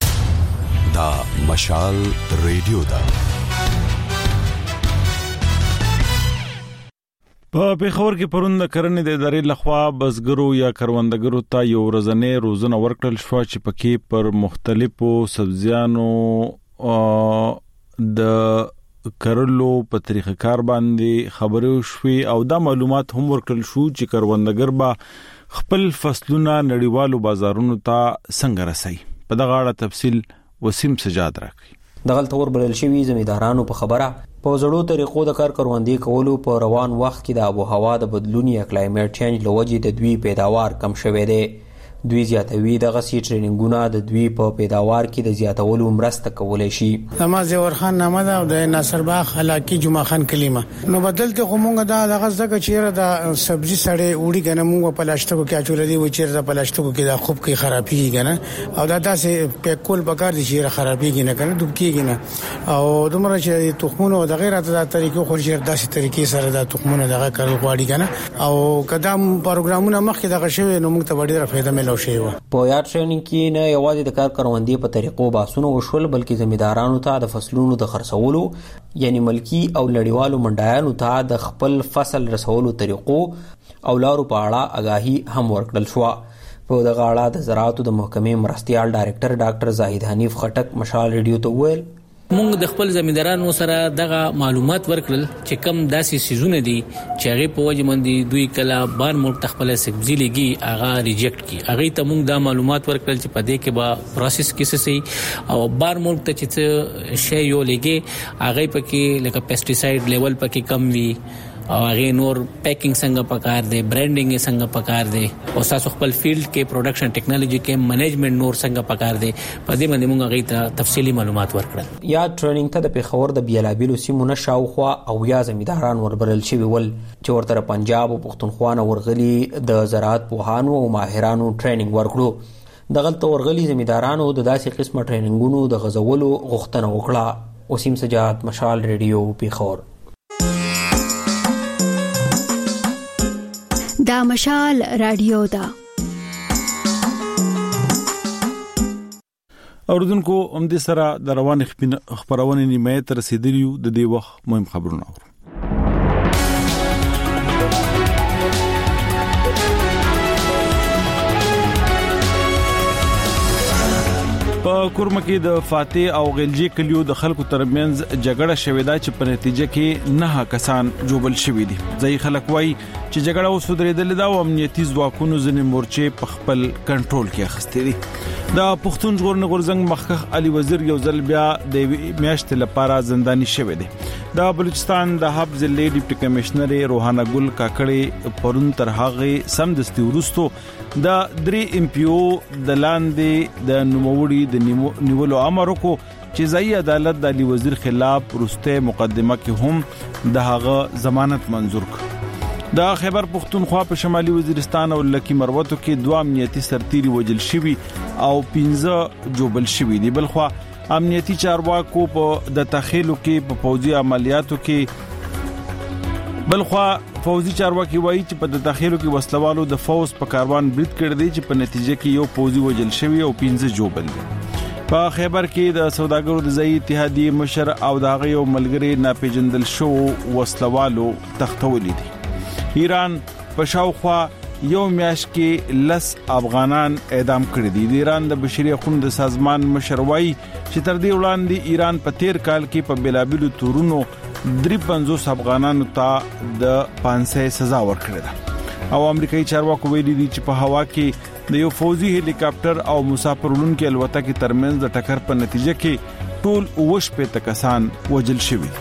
دا مشال ریډیو دا په پیښور کې پرون د کرنې د ادارې لخوا بزګرو یا کروندګرو ته یو ورځنی روزنه ورکړل شو چې پکې پر مختلفو سبزیانو د کرلو په طریقه کار باندې خبرې شوې او دا معلومات هم ورکړل شو چې کروندګر به خپل فصلونه نړیوالو بازارونو ته څنګه رسي. په دغه اړه تفصیل وسیم سجاد راکړي. دغه تور بلل شوی زمیندارانو په خبره په زړو طریقو د کار کروندې کولو په روان وخت کې د آب و هوا د بدلون یا کلایمټ چینج لوجې د دوی پیداوار کم شوی دی. دوی زیاتوي دغه سی ټریننګونه د دوی په پیداوار کې د زیاتولو مرسته کولای شي. نماز ورخان نامه ده د ناصر باغ علاقې جمعه خان کلمه نو بدلته کومه دا دغه ځکه چې د سبزی سړې وړي کنه موږ په پلاستیکو کې اچول دي و چې د پلاستیکو کې د خوب کې خرابېږي کنه او دا داسې پیکول بکار دي چې خرابېږي نه کنه دوب کېږي نه او دومره چې تخمونه د غیر د طریقو خو چې داسې طریقې سره د تخمونه دغه کول غواړي کنه او قدم پروګرامونه مخکې دغه شوی نو موږ ته ډیره فائدہ ملو. په یا ټریننګ کې نه یوازې د کار کروندې په طریقو باسونه وشول بلکې زمیندارانو ته د فصلونو د خرڅولو یعنی ملکی او لړیوالو منډایانو ته د خپل فصل رسولو طریقو او لارو په اړه آگاهي هم ورکړل شو. په دغه اړه د زراعتو د محکمې مرستيال ډایرکټر ډاکټر زاهد حنیف خټک مشال ریډیو ته ویل مونږ د خپل زمیندارانو سره دغه معلومات ورکړل چې کم داسې سيزونه دي چې هغه په وجه باندې دوی کله بار ملک تخپل سبزی لګي هغه ریجیکټ کی هغه ته مونږ دا معلومات ورکړل چې په دې کې به پروسس کیسه سي او بار ملک ته چې شی یو لګي هغه پکې لکه پیسټیساید لیول پکې کم وي او هغه نور پیکینګ څنګه پکار دی برانډینګ څنګه پکار دی او تاسو خپل فیلډ کې پروډکشن ټیکنالوژي کې منیجمنت نور څنګه پکار دی په دې باندې موږ هغه ته تفصیلی معلومات ورکړل. یا ټریننګ ته د پیښور د بیلابیلو سیمونو شاوخوا او یا زمینداران وربرل شوی ول چې ورته پنجاب او پښتونخوا نه ورغلي د زراعت پوهانو او ماهرانو ټریننګ ورکړو. دغه ورغلي زمیندارانو د داسې قسمه ټریننګونو د غزولو غوښتنه وکړه. وسیم سجاد مشال ریډیو پیښور. دا مشال رادیو دا اوردونکو هم دې سره د روان خبرونه نیمه تر رسیدلیو د دې وخت مهم خبرونه اورو. په کورمه کې د فاتح او غلجي کلیو د خلکو ترمنځ جګړه شوې ده چې په نتیجه کې 9 کسان جوبل شوي دي. ځای خلک وایي چې جګړه اوس درېدلې ده او امنیتي ځواکونو ځینې مورچې په خپل کنټرول کې اخیستې دي. د پښتون ژغورنې غورځنګ مخکښ علي وزیر یو ځل بیا د میاشتې لپاره زنداني شوی دی. د بلوچستان د هب ضلع ډیپټي کمشنر روحانه ګل کاکړي پرون تر هغه سمدستي ورستو د 3 MPO د لاندې د نوموړي د نیولو امر وکړ چې ځای عدالت د علي وزیر خلاف ورسته مقدمه کې هم د هغه ضمانت منزور کړ. د خیبر پختونخوا په شمالي وزیرستان او لکی مروتو کې 2 امنیتي سرتیري وجل شوي او 15 جوبل شوي دي. بلخوا امنیتي چارواکو په د تخیلو کې په فوجي عملیاتو کې بلخوا فوجي چارواکي وایي چې په د تخیلو کې وسلوالو د فوز په کاروان برید کړی دی چې په نتیجه کې یو فوجي وجل شوی او 15 جوبل دي. په خیبر کې د سوداګرو د ځای اتحادیې مشر او د هغه یو ملګری ناپېژندل شو وسلوالو تختولې دي. ایران په شاوخوا یو میاشت کې 10 افغانان اعدام کړي دي. د ایران د بشري حقوقو د سازمان مشر وایي چې تر دې وړاندې ایران په 13 کال کې په بلابلو تورونو 53 افغانانو ته د 500 سزا ورکړه ده. او امریکایي چارواکو ویلي دي چې په هوا کې د یو فوجي هلیکاپټر او مسافر وړونکو الوتکې ترمنځ د ټکر په نتیجه کې ټول 90 کسان وژل شوي.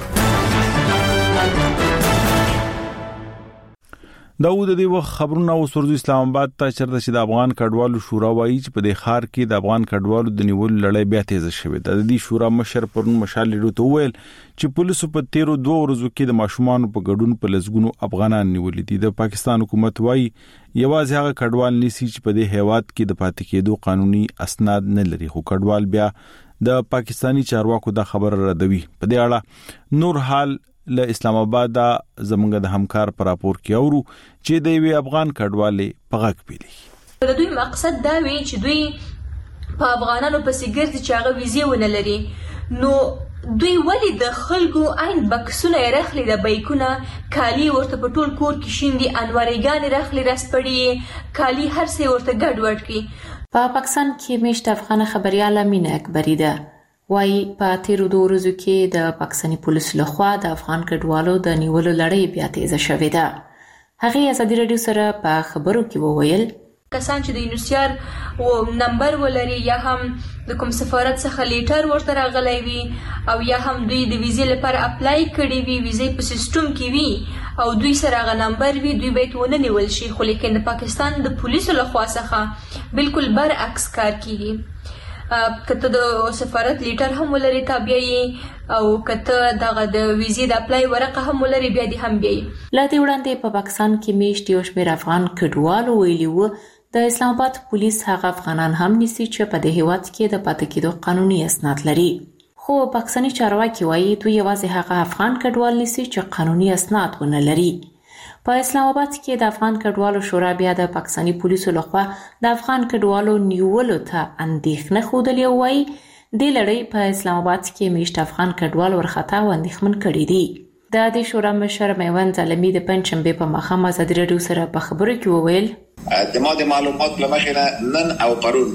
داود دی وخت خبرونه او سرزو اسلام آباد ته چرته چې د افغان کډوالو شورا وایي چې په دې خار کې د افغان کډوالو د نیول لړۍ بیا تیز شوه. د دې شورا مشر پرون مشال لیدو ته ویل چې پولیسو په 13 ورځو کې د ماشومان په ګډون په لزګونو افغانان نیولې دي. د پاکستان حکومت وایي یوازې هغه کډوال نسی چې په دې هیواد کې د پاتې کېدو قانوني اسناد نه لري. خو کډوال بیا د پاکستانی چارواکو دا خبر ردوي. په دې اړه نور حال له اسلام آباد زمونږ د همکار پر راپور کې اورو چې د وی افغان کډوالې په غږ پیلي. د دوی مقصد دا وی چې دوی په افغانانو پسې ګرځي چې هغه ویزه ونه لري. نو دوی ولی د خلکو عین بکسونه رخلي د بیکونه کالی ورته په ټول کور کې شیندي انوارېګان رخلي رسپړي کالی هر څه ورته ګډ وډ کړي. په پاکستان کې میشت افغان خبرياله مینه اکبری ده وای په 13 ورځو کې د پاکستاني پولیسو لخوا د افغان کډوالو د نیولو لړۍ بیا تیزه شوې ده. هغه ازادي رادیو سره په خبرو کې وویل کسان چې د یونیسیار او نمبر ولري یا هم د کوم سفارت څخه لیټر ورته راغلی وي او یا هم دوی د ویزې لپاره اپلای کړي وي ویزې په سیستم کې وي او دوی سره هغه نمبر وي دوی باید ونه نیول شي. خو لیکن د پاکستان د پولیسو لخوا څخه بالکل برعکس کار کیږي. کته د سفارت لیټر هم ولري تابعي او کته دغه د ویزې د اپلای ورقه هم ولري بیا دي هم بیا. لا دې وړاندې په پاکستان کې میشت یو شمېر افغان کډوالو ویلي وو د اسلام آباد پولیس هغه افغانان هم نیسي چې په دې هیواد کې د پاتې کېدو قانوني اسناد لري. خو پاکستاني چارواکي وایي دوی یوازې هغه افغان کډوال نیسي چې قانوني اسناد ونه لري. په اسلام آباد کې د افغان کډوالو شورا بیا د پاکستاني پولیسو لخوا د افغان کډوالو نیولو ته اندېښنه ښودلې او وایي د لړۍ په اسلام آباد کې میشت افغان کډوال ورختا و اندېښمن کړي دي. د دې شورا مشر میوند علمي د پنځشنبه په ماښام ازادي رادیو سره په خبرو کې وویل د معلومات لمخې نن او پرون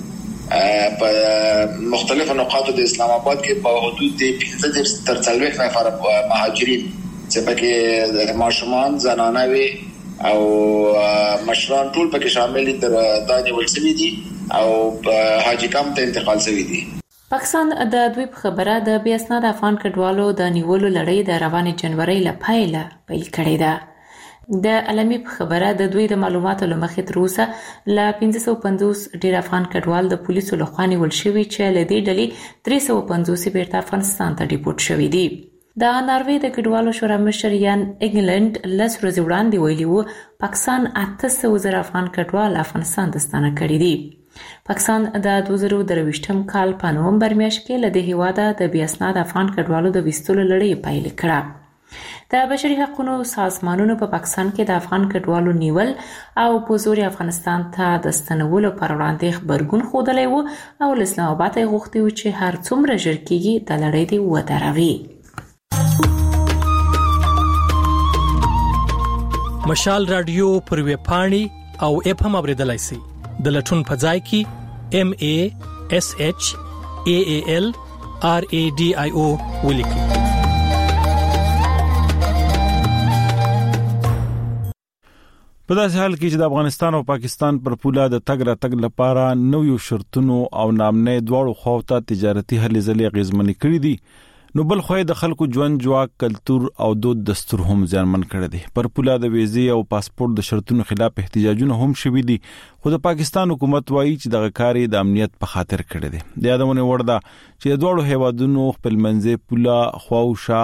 په مختلفو نقاطو د اسلام آباد کې په حدود 15 تر 40 نفر مهاجرین چې پکې ماشومان زنانه وي او مشران ټول پکې شامل دي تر دانې ولسوي دي او حاجی کام ته انتقال شوی دي. پاکستان د دوی په خبره د بیا اسناد افغان کډوالو د نیولو لړۍ د روانې جنوري لپاره پیل کړې ده. د علمي په خبره د دوی د معلوماتو لمخې تر اوسه ل 550 ډیر افغان کډوال د پولیسو لخوا نیول شوي چې له دې ډلې 350 بیرته افغانستان ته ډیپورټ شوي دي. د ناروې د کډوالو شورا مشر یان انګلند لس ورځې وړاندې ویلي وو پاکستان 800,000 افغان کډوال افغانستان ته ستانه کړي دي. پاکستان د 2023 کال په نومبر میاشت کې له دې هیواده د بیا اسناد افغان کډوالو د ویستلو لړۍ پیل کړه. د بشري حقوقو سازمانونو په پاکستان کې د افغان کډوالو نیول او په زور افغانستان ته د ستنولو پر وړاندې خبرګون ښودلی وو او له اسلام آباد یې غوښتي وو چې هر څومره ژر کېږي د لړۍ دې ودروي. مشال رادیو پر ویب پاڼې او اپ هم اوریدلای شئ. د لټون په ځای کې MASH AALRADIO ولیکئ. په داسې حال کې چې د افغانستان او پاکستان پر پوله د تګ راتګ لپاره نویو شرطونو او نامنې دواړو خواو ته تجارتي هلې ځلې غیزمنې کړې دي، نو بل خو د خلکو ژوند جواک، کلتور او دود دستور هم ځانمن کړی دي. پر پوله د ویزې او پاسپورت د شرطونو خلاف احتجاجونه هم شوي دي، خو د پاکستان حکومت وایي چې دغه کار د امنیت په خاطر کړی دی. د یادونه وړ ده چې د دواړو هیوادونو خپلمنځي پوله خواوشا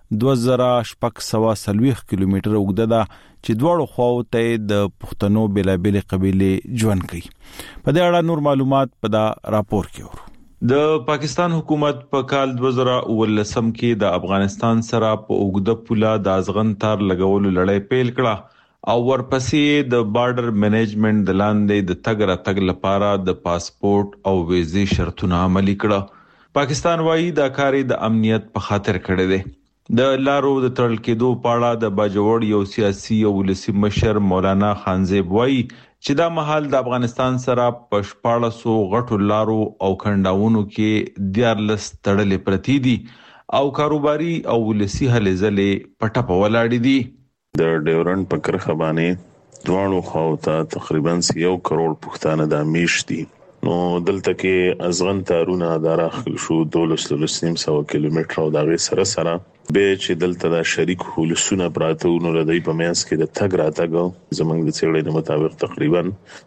2640 کیلومتر اوږده ده چې دواړو خواو ته د پښتنو بیلابېلې قبیلې ژوند کوي. په دې اړه نور معلومات په دا راپور کې ورو. د پاکستان حکومت په کال 2019 کې د افغانستان سره په اوږده پوله د ازغن تار لګولو لړۍ پیل کړه او ورپسې د بارډر منیجمنت د لاندې د تګ راتګ لپاره د پاسپورت او ویزې شرطونه عملي کړه. پاکستان وایي دا کار د امنیت په خاطر کړی دی. د لارو د تړل کېدو په اړه د باجوړ یو سیاسي او ولسی مشر مولانا خانزیب وایي چې دا مهال د افغانستان سره په 1400 غټو لارو او کنداونو کې 14 تړلې پرتی دي او کاروباري او ولسی هلې ځلې پټه په ولاړې دي. د ډیورنډ په کرخه باندې دواړو خواو ته تقریبا 1 کروڑ پښتانه د میش دي. نو دلته کې ازغن تارونه دراخل شو 1200 کیلومتر او دغه سره به چې دلته د شریک هولسونه پراته نو ردی په مینس کې د تګ راتګ زمنګ د څېړنې مطابق تقریبا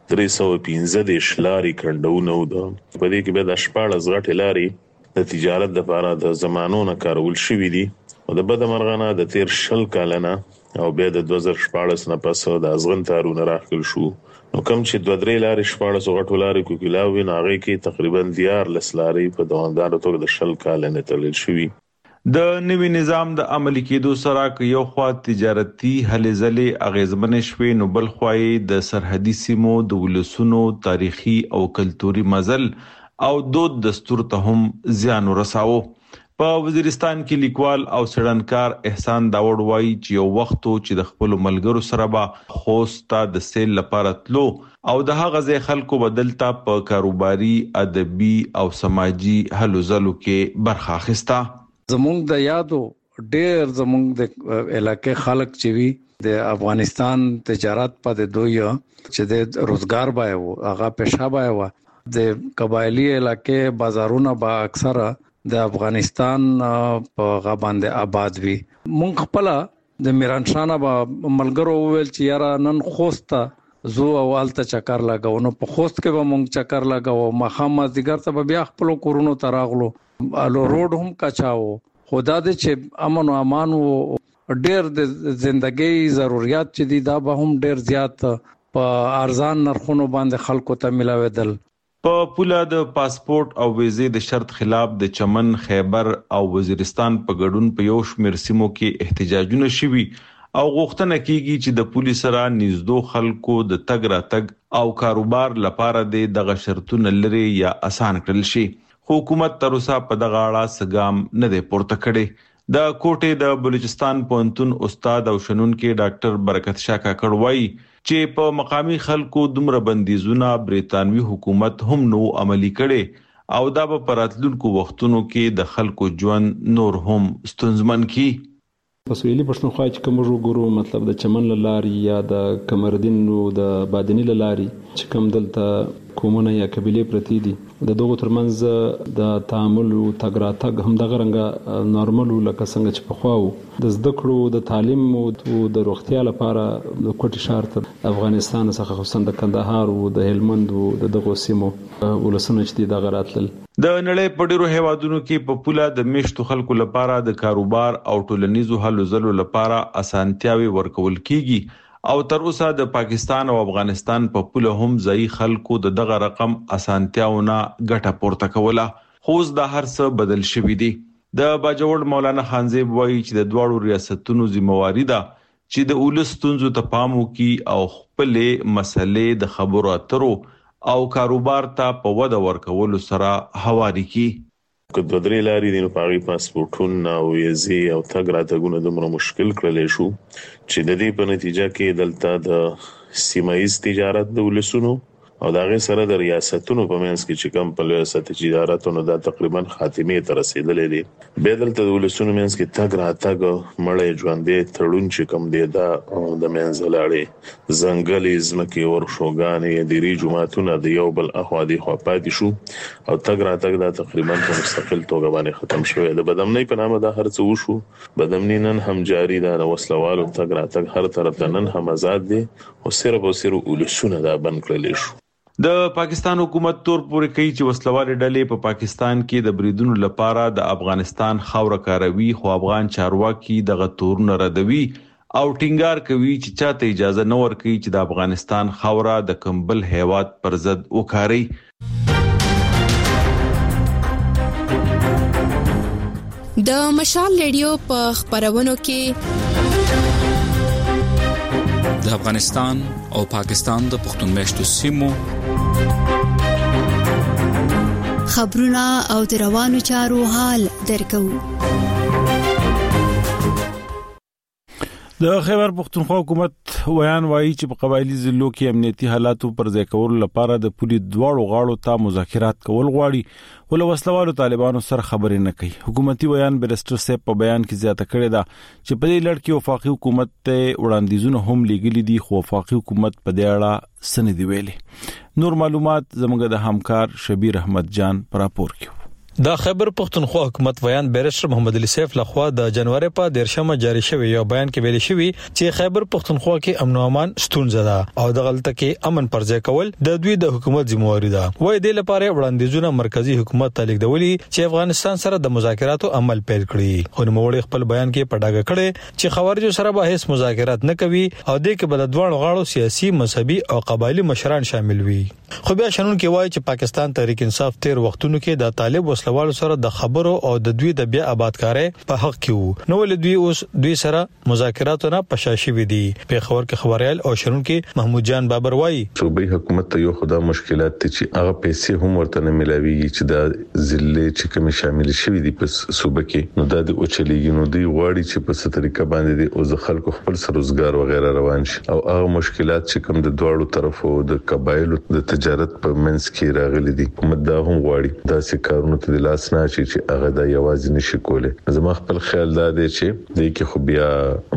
315 لاري کندونه و ده. په دې کې به د 14 غټ لاري د تجارت لپاره د زمانو نه کارول شوې دي او د بد مرغانه د 13 کالنه او به د 2014 نه پس د ازغن تارونه راخل شو. نو کوم چې 2-3 لارې 14 غټو لارې کوکلاوي ناغې کې تقریبا 14 لارې په دوامدار توګه د 10 کالنه تړل شوې. د نوي نظام د عملي کېدو سره یو خوا تجارتي هلې ځلې اغیزمنې شوې، نو بل خوا د سرحدي سیمو د ولسونو تاریخي او کلتوري مزل او دود دستور ته هم زیان ورساوه. په وزیرستان کې لیکوال او سړنکار احسان داوړ وایي چې یو وخت چې د خپل ملګرو سره به خوست ته د سیل لپاره تلو او د هغه ځای خلکو بدلتا په کاروباري، ادبي او سماجي هلو ځلو کې برخه اخیسته. زمونږ د یادو ډېر زمونږ د علاقې خلک چې وي د افغانستان تجارت په د دوی چې د روزګار بایو هغه پېښه بایو د قبایلی علاقې بازارونه با اکثره د افغانستان په غباندې آباد وي. مونږ خپل د میرانشانه با ملګرو ویل چې یاره نن خوست زو اولته چکر لګاو. نو په خوست کې به مونږ چکر لګاو، مخامه دیګر ته بیا خپل کورونو تراغلو، الو روډ هم کچاو. خدا دې چې امن او امان او ډېر د ژوندۍ ضرورت چې دي دا به هم ډېر زیات په ارزان نرخونو باندې خلکو ته ملاویدل. په پوله د پاسپورت او ویزې د شرط خلاف د چمن، خیبر او وزیرستان په ګډون په یو شمېر سیمو کې احتجاجونه شوي او غوښتنه کیږي چې د پولیس سره نږدې خلکو د تګ راتګ او کاروبار لپاره دغه شرطونه لري یا آسان کړل شي. حکومت تر اوسه په دغه اړه سګام نه دی پورته کړی. د کوټې د بلوچستان پوهنتون استاد او شنونکي ډاکټر برکت شاه کاکړ وایي چې په مقامي خلکو دومره بندیزونه برېټانوي حکومت هم نو عملي کړي او دا به پراتلونکو وختونو کې د خلکو ژوند نور هم ستونزمن کړي. پسویلی پښتونخوا چې کوم ورو مطلب د چمن لاري یا د کمردین او د بادنی لاري چې کوم دلته کومونه یا قبيله پرتی دي د دوه ترمنځ د تعامل او تګراتګ هم د غرنګ نورمال لکه څنګه چې په خواو د زده کړو د تعلیم او د روغتیا لپاره د کوټي شهر ته افغانستان څخه خصوصا د کندهار او د هلمند او دغه سیمو ولسمه چې د غراتل د نړۍ په ډیرو هیوادونو کې په پوله د میشتو خلکو لپاره د کاروبار او ټولنیزو هلو ځلو لپاره اسانتیاوي ورکول کیږي او تر اوسه د پاکستان او افغانستان په پوله هم ځای خلکو دغه رقم اسانتیاونه ګټه پورته کوله. خو د هر څه بدل شوی دی. د باجوړ مولانا خانزیب وایي چې د دواړو ریاستونو ذمہواری ده چې د اولس تونزو ته پام وکړي او خپل مسلې د خبرو اترو او کاروبار ته په وده ورکولو سره هواري کی. که د درې لارې د پاغي پاسپورتونه او ویزې او تګ راتګونه دومره مشکل کړل شو چې د دې په نتیجه کې دلته د سیمایي تجارت د ولسونو او دا غي سره د ریاستونو په منځ کې چې کوم په ریاست تجارتونو دا تقریبا خاتمه ته رسیدلې دي به دلته د ولسونو منځ کې تګ راتګ مړې ژوندې تړون چې کوم دی دا د منځلارې ځنګلي ځمکې ورشوګانې د ریجوماتونه د یو بل اخوا دي خو پاتې شو او تګ راتګ دا تقریبا په مستقل توګه باندې ختم شوی د بدامنۍ په نامه دا هرڅه وشو بدامنۍ نن هم جاری ده د وسلوالو تګ راتګ هر طرف ته نن هم آزاد دي او صرف ولسونه دا بند کړل شو. د پاکستان حکومت تور پورې کوي چې وسلوالې ډلې په پاکستان کې د بریدونو لپاره د افغانستان خاوره کاروي خو افغان چارواکي دغه تورونه ردوي او ټینګار کوي چې چاته اجازه نه ورکوي چې د افغانستان خاوره د کمبل هیواد پر ضد وکاري. د مشال ریډیو په خبرونو کې د افغانستان او پاکستان د پښتون مېشتو سیمو خبرونه او د روانو چارو حال درکو. د خیبر پختونخوا حکومت ویان وایي چې په قبایلی ضلعو کې امنیتي حالاتو پر ځای کولو لپاره د پولیس دواړو غاړو ته مذاکرات کول غواړي ول وسلوالو طالبانو سره خبرې نه کوي. حکومتي ویان بیرسټر صاحب په بیان کې زیاته کړې ده چې په دې لړ کې وفاقي حکومت ته وړاندیزونه هم لګلي دي خو وفاقي حکومت په دې اړه سند دی ویلي. نور معلومات زموږ د همکار شبیر احمد جان پر راپور کې. د خیبر پختونخوا حکومت ویان بیرسټر محمد علي سیف لخوا د جنوري په 13مه جاری شوی یو بیان کې ویل شوی چې خیبر پختونخوا کې امن او امان ستونزه ده او د غلطه کې امن پر ځای کول د دوی د حکومت ذمہواری ده. وای د لپاره وړاندیزونه مرکزی حکومت ته لیکدولي چې افغانستان سره د مذاکراتو عمل پیل کړي. خو نوموړي خپل بیان کې پډاګه کړي چې خوارجو سره به هیڅ مذاکرات نه کوي او د کې بل دوه غاړو سیاسي مذهبي او قبایلی مشران شامل وي. خو بیا شنن کې وای چې پاکستان تحریک انصاف تیر وختونو کې د طالب وسلوالو سره د خبرو او د دوی د بیا آبادکاري په حق کې وو نو ول دوی اوس دوی سره مذاکراتونه پشاشي ودی. په خبر کې خبريال او شنن کې محمود جان بابر وای صوبې حکومت ته یو خدا مشکلات ته چې هغه پیسې هم ورته نه ملاويږي چې د ضلع چې کوم شامل شوی دي په صوبې کې نو د اوچلېږي نو دی غواړي چې په ست طریقه باندې دي او خلکو خپل سروزګار وغیرہ روان شي او هغه مشکلات چې کوم د دوړو طرفو د قبایلو د تجارت په منځ کې راغلي دي حکومت دا هم غواړي دا سې کارونه ته د لاس نه چې هغه د یوازې نشي کولای. زما خپل خیال دا دی چې د کې خو بیا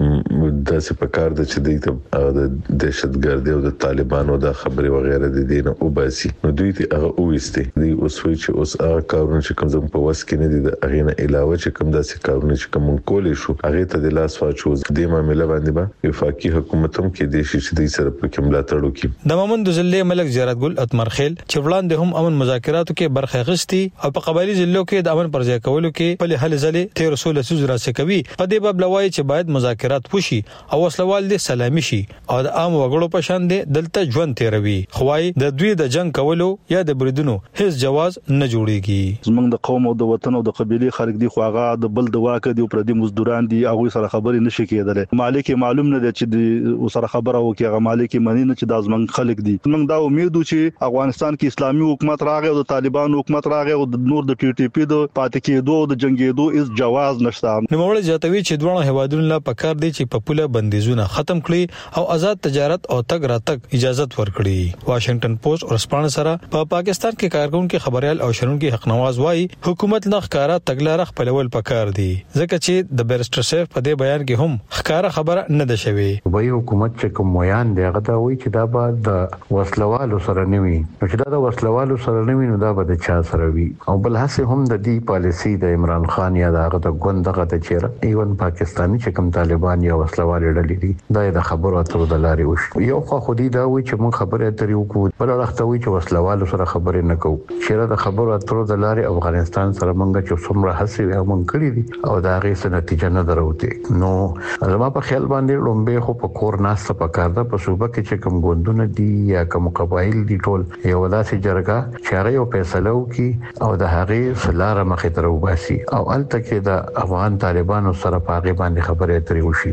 د څه په کار د چې د دهشتګردي او د طالبانو د خبري وغیرہ د دین او باسي نو دوی ته هغه اوسته دی اوس وی چې اوس هغه کارونه چې کوم زم په وس کې نه دي د اغینه علاوه چې کوم داسې کارونه چې کوم کولې شو هغه ته د لاس واچو د معاملې باندې به وفاقي حکومت هم کې د شي چې د سره په کوم ملاتړ وکړي. د مومند ضلع ملک زیارت ګل اتمرخیل چې وړاندې هم امن مذاکراتو کې برخه اخیستي او په قبایلی ضلعو کې د امن پر ځای کولو کې په هله ځلې 1300 راځي کوي په دې باب لوي چې باید مذاکرات وشي او وسلوال دې سلامي شي او د عام وګړو په شان دې دلته ژوند تیروي. خوای د دوی د جنگ کولو یا د بریدونو هیڅ جواز نه جوړيږي. زمونږ د قوم او د وطن او د قبيله خلک دي خو هغه د بل د واکه دي او پر دې مزدوران دي هغه سره خبرې نشي کېدل. مالک معلوم نه دي چې د سره خبره وکي هغه مالک منی نه چې د زمونږ خلک دي. موږ دا امید و چې افغانستان کې اسلامي حکومت راغی او د طالبانو حکومت راغی او د نور د ټي ټي پی د پاتې کېدو د جنگېدو هیڅ جواز نشته. نوموړي زیاتوي چې دوه هیوادونو لا پکار دي چې په پوله بندیزونه ختم کړي او آزاد تجارت او تګ راتګ اجازه ورکړي. واشنگټن پوسټ او سپانه سره په پاکستان کې کارکونکو خبريال او شنونکو حق نواز وایي حکومت نه ښکارا تګلارې خپلول پکار دي ځکه چې د بیرسټر صاحب په دې بیان کې هم ښکارا خبره نه ده شوی. وایي حکومت چې کوم ویان دی هغه دا وایي چې دا به د وسلوالو سره نه وي نو چې دا د وسلوالو سره نه وي نو دا به د چا سره وي او بل هڅه هم د دې پالیسي د عمران خان یا دغه د ګوندغه د چیرې ایون پاکستاني چې کوم طالبان یا وسلوال ډلې دي دا د خبرو اترو د لارې وشو. یو خو دې دا وایي چې موږ خبرې اترې وکړو بل وخت وایي چې وسلوال سره خبرې نه کوو چیرې د خبرو اترو د لارې افغانستان سره موږ چې څومره هڅې موږ کړې دي او دا غي څه نتیجه نه دروته. نو زما په خیال باندې لومبه خو په کور ناس په کار ده په صوبه کې چې کوم ګوندونه دي یا کوم قبایل دي ټول یو داسې جرګه چې هغه یو فیصله وکړي او د هغه سلاره مخې ته وباسي او الته کې د افغان طالبانو سره په هغه باندې خبرې اترې وشي. لومبه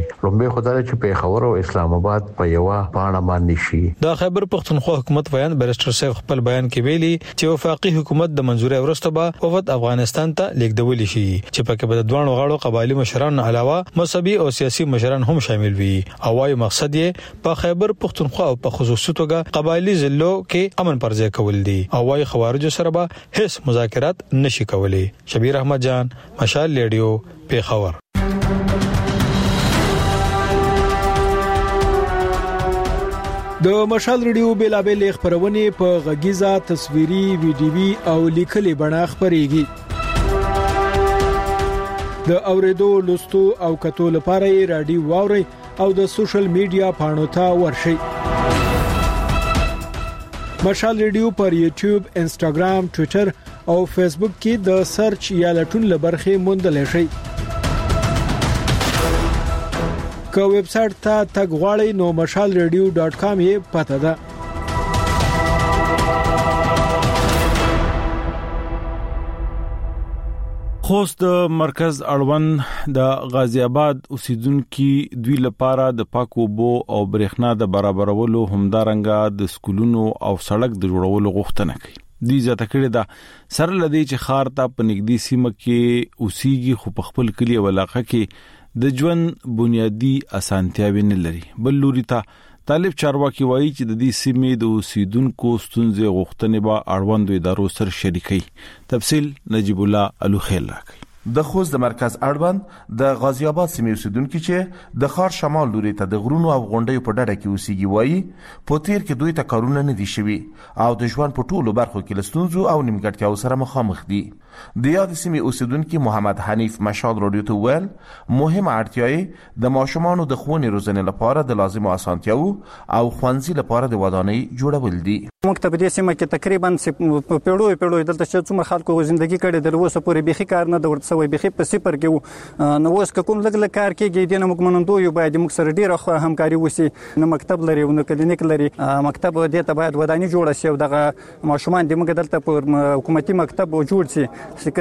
وای خدای چې په خبر او اسلام آباد په یو پاڼه باندې شي. د خیبر پختونخوا حکومت بیان بیرسټر سیف خپل بیان کې ویلي چې وفاقي حکومت د منځوري ورسته به وفد افغانستان ته لیږدول شي چې پکې به د دوه غاړو قبایلی مشران علاوه مذهبي او سیاسي مشران هم شامل وي. او وايي مقصد یې په خیبر پختونخوا او په خصوصي توګه قبایلی ضلعو کې امن پرځای کول دي. او وايي خوارج سره به هیڅ مذاکرات نشي کولای. شبیر احمد جان، مشال ریډیو، پیښور. د مشال ریډیو بیلابل خبرونه په غږیزه، تصویري، ویډیوي او لیکلي بڼه خبريږي. د اوریدو، لوستو او کتو لپاره رادیو واوري او د سوشل میډیا پاڼو ته ورشئ. مشال ریډیو پر یوټیوب، انستګرام، ټوئیټر او فیسبوک کې د سرچ یا لټون لبرخه موندل شي. که ویب سټ ته تګ غواړئ نو mashalradio.com یې پته ده. خوست د مرکز اړوند د غازی آباد اوسیدونکو دوی لپاره د پاکو بو او برېښنا د برابرولو همدارنګه د سکولونو او سړک د جوړولو غوښتنه کوي. دوی ځکه کړي دا سره لدی چې خار ته په نګدي سیمه کې اوسېږي خو په خپل کلی ولاقه کې د ژوند بنیادی اسانتیاوې نه لري. بل لوري ته طالب چارواکي وایي چې د دې سیمې د اوسیدونکو ستونزې غوښتنې به اړوند ادارو سره شریکي. تفصیل نجیب الله الوخیل راکړي. د خوست د مرکز اړوند د غازی آباد سیمې اوسیدونکو چې د خار شمال لوري ته د غرونو او غونډیو په ډډه کې اوسېږي وایي په تیر کې دوی ته کارونه نه دي شوي او د ژوند په ټولو برخو کې له ستونزو او نیمګړتیاو سره مخامخ دي. د یاد سیمې اوسیدونکو محمد حنیف مشال رادیو ته ویل مهمه اړتیا د ماشومانو د ښوونې روزنې لپاره د لازمو اسانتیاو او ښوونځي لپاره د ودانۍ جوړول دي. موږ ته په دې سیمه کې تقریبا په پیړو دلته چې څومره خلکو ژوندۍ کړې د اوسه پورې بيخي کار نه د ورته وي بيخي په صفر کې نو اوس کوم لګ کار کېږي د نو منندو یو باید موږ سره ډیره همکاري وسی. نو مکتب لري نو کلینیک لري مکتب دې ته باید ودانۍ جوړه شي او دغه ماشومان د موږ دلته په حکومتي مکتب جوړ شي.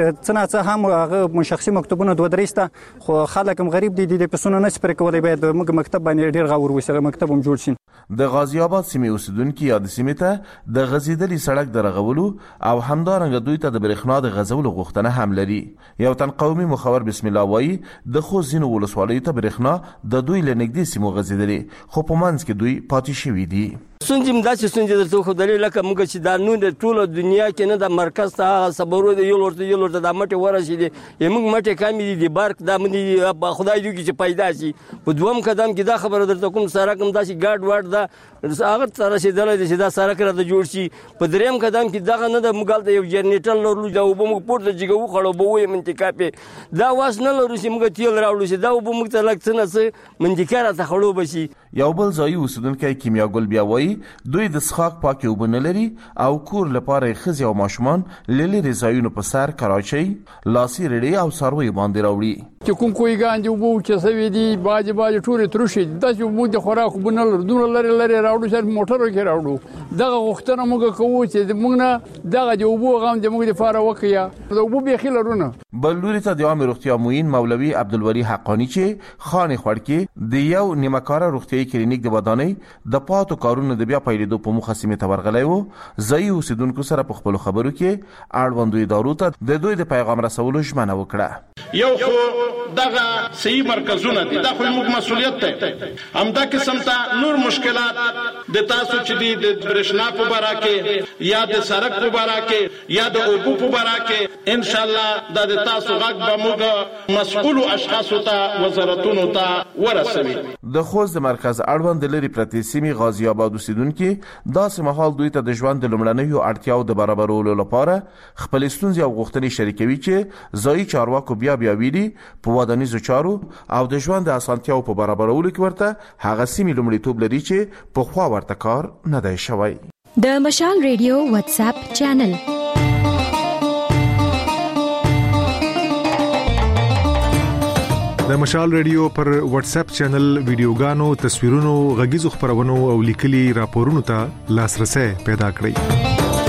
څنګه هم هغه شخصي مکتبونه دوه درېسته خو خلک هم غریب دي د پسونه نه سپر کولای باید موږ مکتب باندې ډیر غوړ وسره مکتب هم جوړ شي. د غازی آباد سیمې اوسیدونکو یاد سیمې ته د غزیدلي سړک درغولو او همدارنګه دوی ته د برېښنا د غزولو غوښتنه هم لري. یو تن قومي مخور بسم الله وایي د خوست ځینو ولسوالیو ته برېښنا د دوی له نږدې سیمو غزیدلي خو په منځ کې دوی پاتې شوي دي. سنجم داسې سنجي درته خو دلیل لکه موږ چې دا نو د ټوله دنیا کې نه د مرکز ته صبرو د یو لورته د مټه ورسېدي موږ مټه کامې دي بارک دا مې خدای دې چې پیدا شي. په دوم قدم کې دا خبره درته کوم سره کوم داسې ګارد وارد دا هغه تر رسیدلې چې دا سره کړه د جوړ شي. په دریم قدم کې دغه نه د موږ ته یو جنریټر لرلو دا وب موږ پورته جګو خړو به وې منطقه دا واس نه لرو چې موږ تیل راوړو چې دا وب موږ ته لکه څه منطقه را ته خړو بشي. یو بل ځای اوسیدونکو کیمیا ګل بیا وایي دوی د څښاک پاکي اوبه نه لري او کور لپاره ښځې او ماشومان لری ځایونو په سر کراچۍ، لاسي ریډي او سروي باندې راوړي. چې کوم کوی ګاندې وبو چې سوي دي باج ټوره ترشي د موږ د خوراک وبنل دونه لري راوړو چې موټرو کې راوړو. دغه غوښتنه موږ کوو چې موږ نه دغه د وبو غام د موږ لپاره وکیا د وبو به خلرونه. بل لوري ته د عام روغتیا موین مولوي عبدالولی حقانی چې خاني خړ کې د یو نیمکاره روغتیايي کلینیک د ودانۍ د پاتو کارونو د بیا پیلېدو په مخه سیمه ته ورغلی وو. ځای اوسیدونکو سره په خپل خبرو کې اړوندو ادارو ته د دوی د پیغام رسولو ژمنه وکړه. یو خو دغه صحیح مرکزونه دي دا خو موږ مسؤلیت ته همدا قسم ته نور مشکلات د تاسو چې دي د برېښنا په باره کې یا د سړک په باره کې یا د اوبو په باره کې ان شاء الله د تاسو غږ به موږ مسؤل اشخاصو ته وزارتونو ته ورسوي. د خوست مرکز اړوند لري پرتی سیمې غازی آباد اوسیدونکو داسې مهال دوی ته د ژوند د لومړنیو اړتیاو د برابرولو لپاره خپل ستونزې او غوښتنې شریکوي چې ځای چارواکو بیا ویلي په ودانیزو چارو او د ژوند د اسانتیاو په برابرولو کې ورته هغه سیمې لومړیتوب لري چې په خوا ورته کار نه دی شوی. د مشال ریډیو واتس اپ چینل د مشال ریډیو پر واتس اپ چینل ویډیوګانو، تصویرونو، غږیزو خبرونو او لیکلي راپورونو ته لاسرسي پیدا کړئ.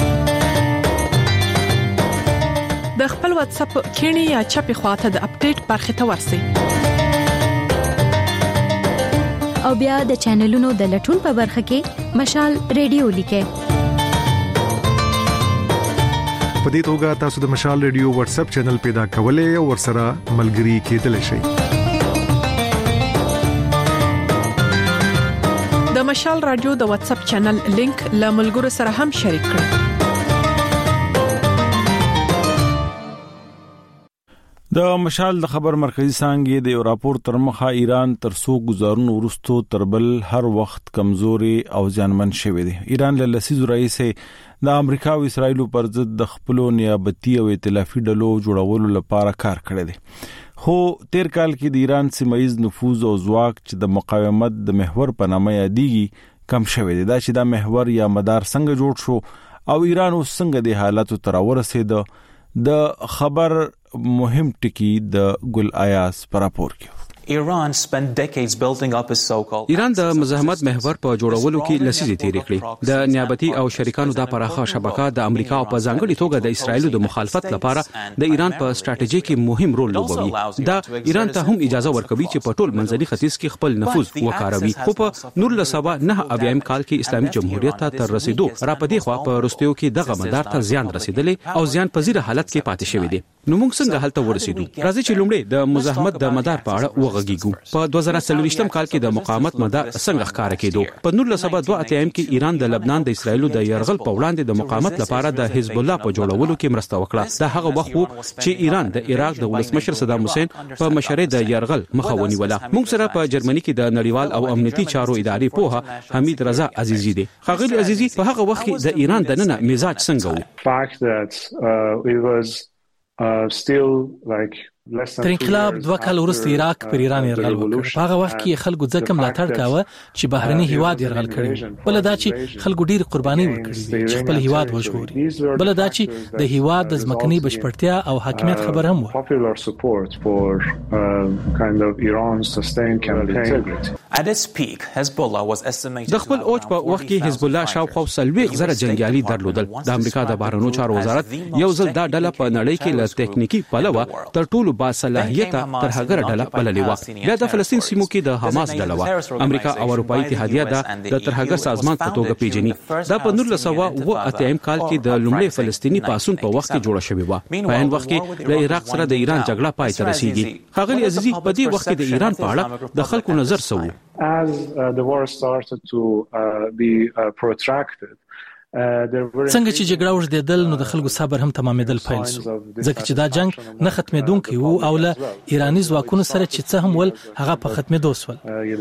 د خپل واتس اپ کینی یا چپی خواته د اپډیټ برخه ته ورسئ. او بیا د چینلونو د لټون په برخه کې مشال ریډیو لیکه. په دې توګه تاسو د مشال ریډیو واتس اپ چینل پیدا کولای او ورسره ملګري کېدلی شئ. د مشال رادیو د واتس اپ چینل لینک له ملګرو سره هم شریک کړئ. د مشال د خبر مرکزی څانګې د یو راپور تر مخه ایران تر څو گزارونو ورستو تربل هر وخت کمزوري او ځانمن شوی دی. ایران له لسیزو راځي د امریکا او اسرایل پر ضد د خپل نیابتي او ائتلافي ډلو جوړولو لپاره کار کړی دی. خو تیر کال کې د ایران سیمایي نفوذ او ځواک چې د مقاومت د محور په نامه یادېږي کم شوی دی. دا چې دا محور یا مدار څنګه جوړ شو او ایران اوس څنګه د حالاتو تر ورسېد د خبر مهم ټکی د ګل آیاز پر راپور کې. ایران د مزاحمت محور په جوړولو کې لسیزې تیرې کړې. د نیابتي او شریکانو د پراخه شبکه د امریکا او په ځانګړي توګه د اسرایل د مخالفت لپاره د ایران په ستراتیژي کې مهم رول لوبوي. دا ایران ته هم اجازه ورکوي چې په ټول منځني ختیځ کې خپل نفوذ وکاروي. خو په 1979 کال کې اسلامي جمهوریت ته تر رسیدو را پدې خوا په روسیو کې دغه مدار ته زیان رسیدلی او زیان پذیر حالت کې پاتې شوی دی. نو موږ څنګه هلته ورسېدو؟ راځي چې لومړی د مزاحمت د مدار په اړه وغږیږو. په 2023 کال کې د مقاومت مدار څنګه ښکار کېدو؟ په 1982 کې ایران د لبنان د اسرایل د يرغل په وړاندې د مقاومت لپاره د حزب الله په جوړولو کې مرسته وکړه. دا هغه وخت چې ایران د عراق د ولسمشر صدام حسین په مشرۍ د يرغل مخه ونیوله. موږ سره په جرمني کې د نړیوال او امنیتي چارو ادارې پوها حمید رضا عزیزی دی. خغل عزیزی په هغه وخت کې د ایران د نن مزاج څنګه و؟ تر انقلاب 2 کال وروسته عراق پر ایران يرغل وکړ. په هغه وخت کې خلکو ځکه ملاتړ کاوه چې بهرني هیواد يرغل کړي. بل دا چې خلکو ډیر قرباني ورکړي چې خپل هیواد وژغوري. بل دا چې د هیواد د ځمکني بشپړتیا او حاکمیت خبر هم و. د خپل اوج په وخت کې حزب الله شاوخوا 40,000 جنگیالي درلودل. د امریکا د بهرنیو چارو وزارت یو ځل دا ډله په نړۍ کې له تکنیکی پلوه تر ټولو باصلاحیت تر هغه ډله بللې و. بیا د فلسطین سیمو کې د حماس ډله و. امریکا او اروپאי اتحادیه د ترهګر سازمان په توګه پیژني. دا په 1980 کال کې د لومړي فلسطینی پاسون په وخت کې جوړه شوې و. په هغه وخت کې د عراق سره د ایران جګړه پای ته رسیدي. خغلی عزیزی په دې وخت کې د ایران په اړه د خلکو نظر څه و؟ څنګه چې جګړه وژدل نو د خلکو صبر هم تمامېدل پیل شو. ځکه چې دا جنگ نه ختمېدونکی وو او له ایرانی ځواکونو سره چې څه هم ول هغه په ختمېدو سول.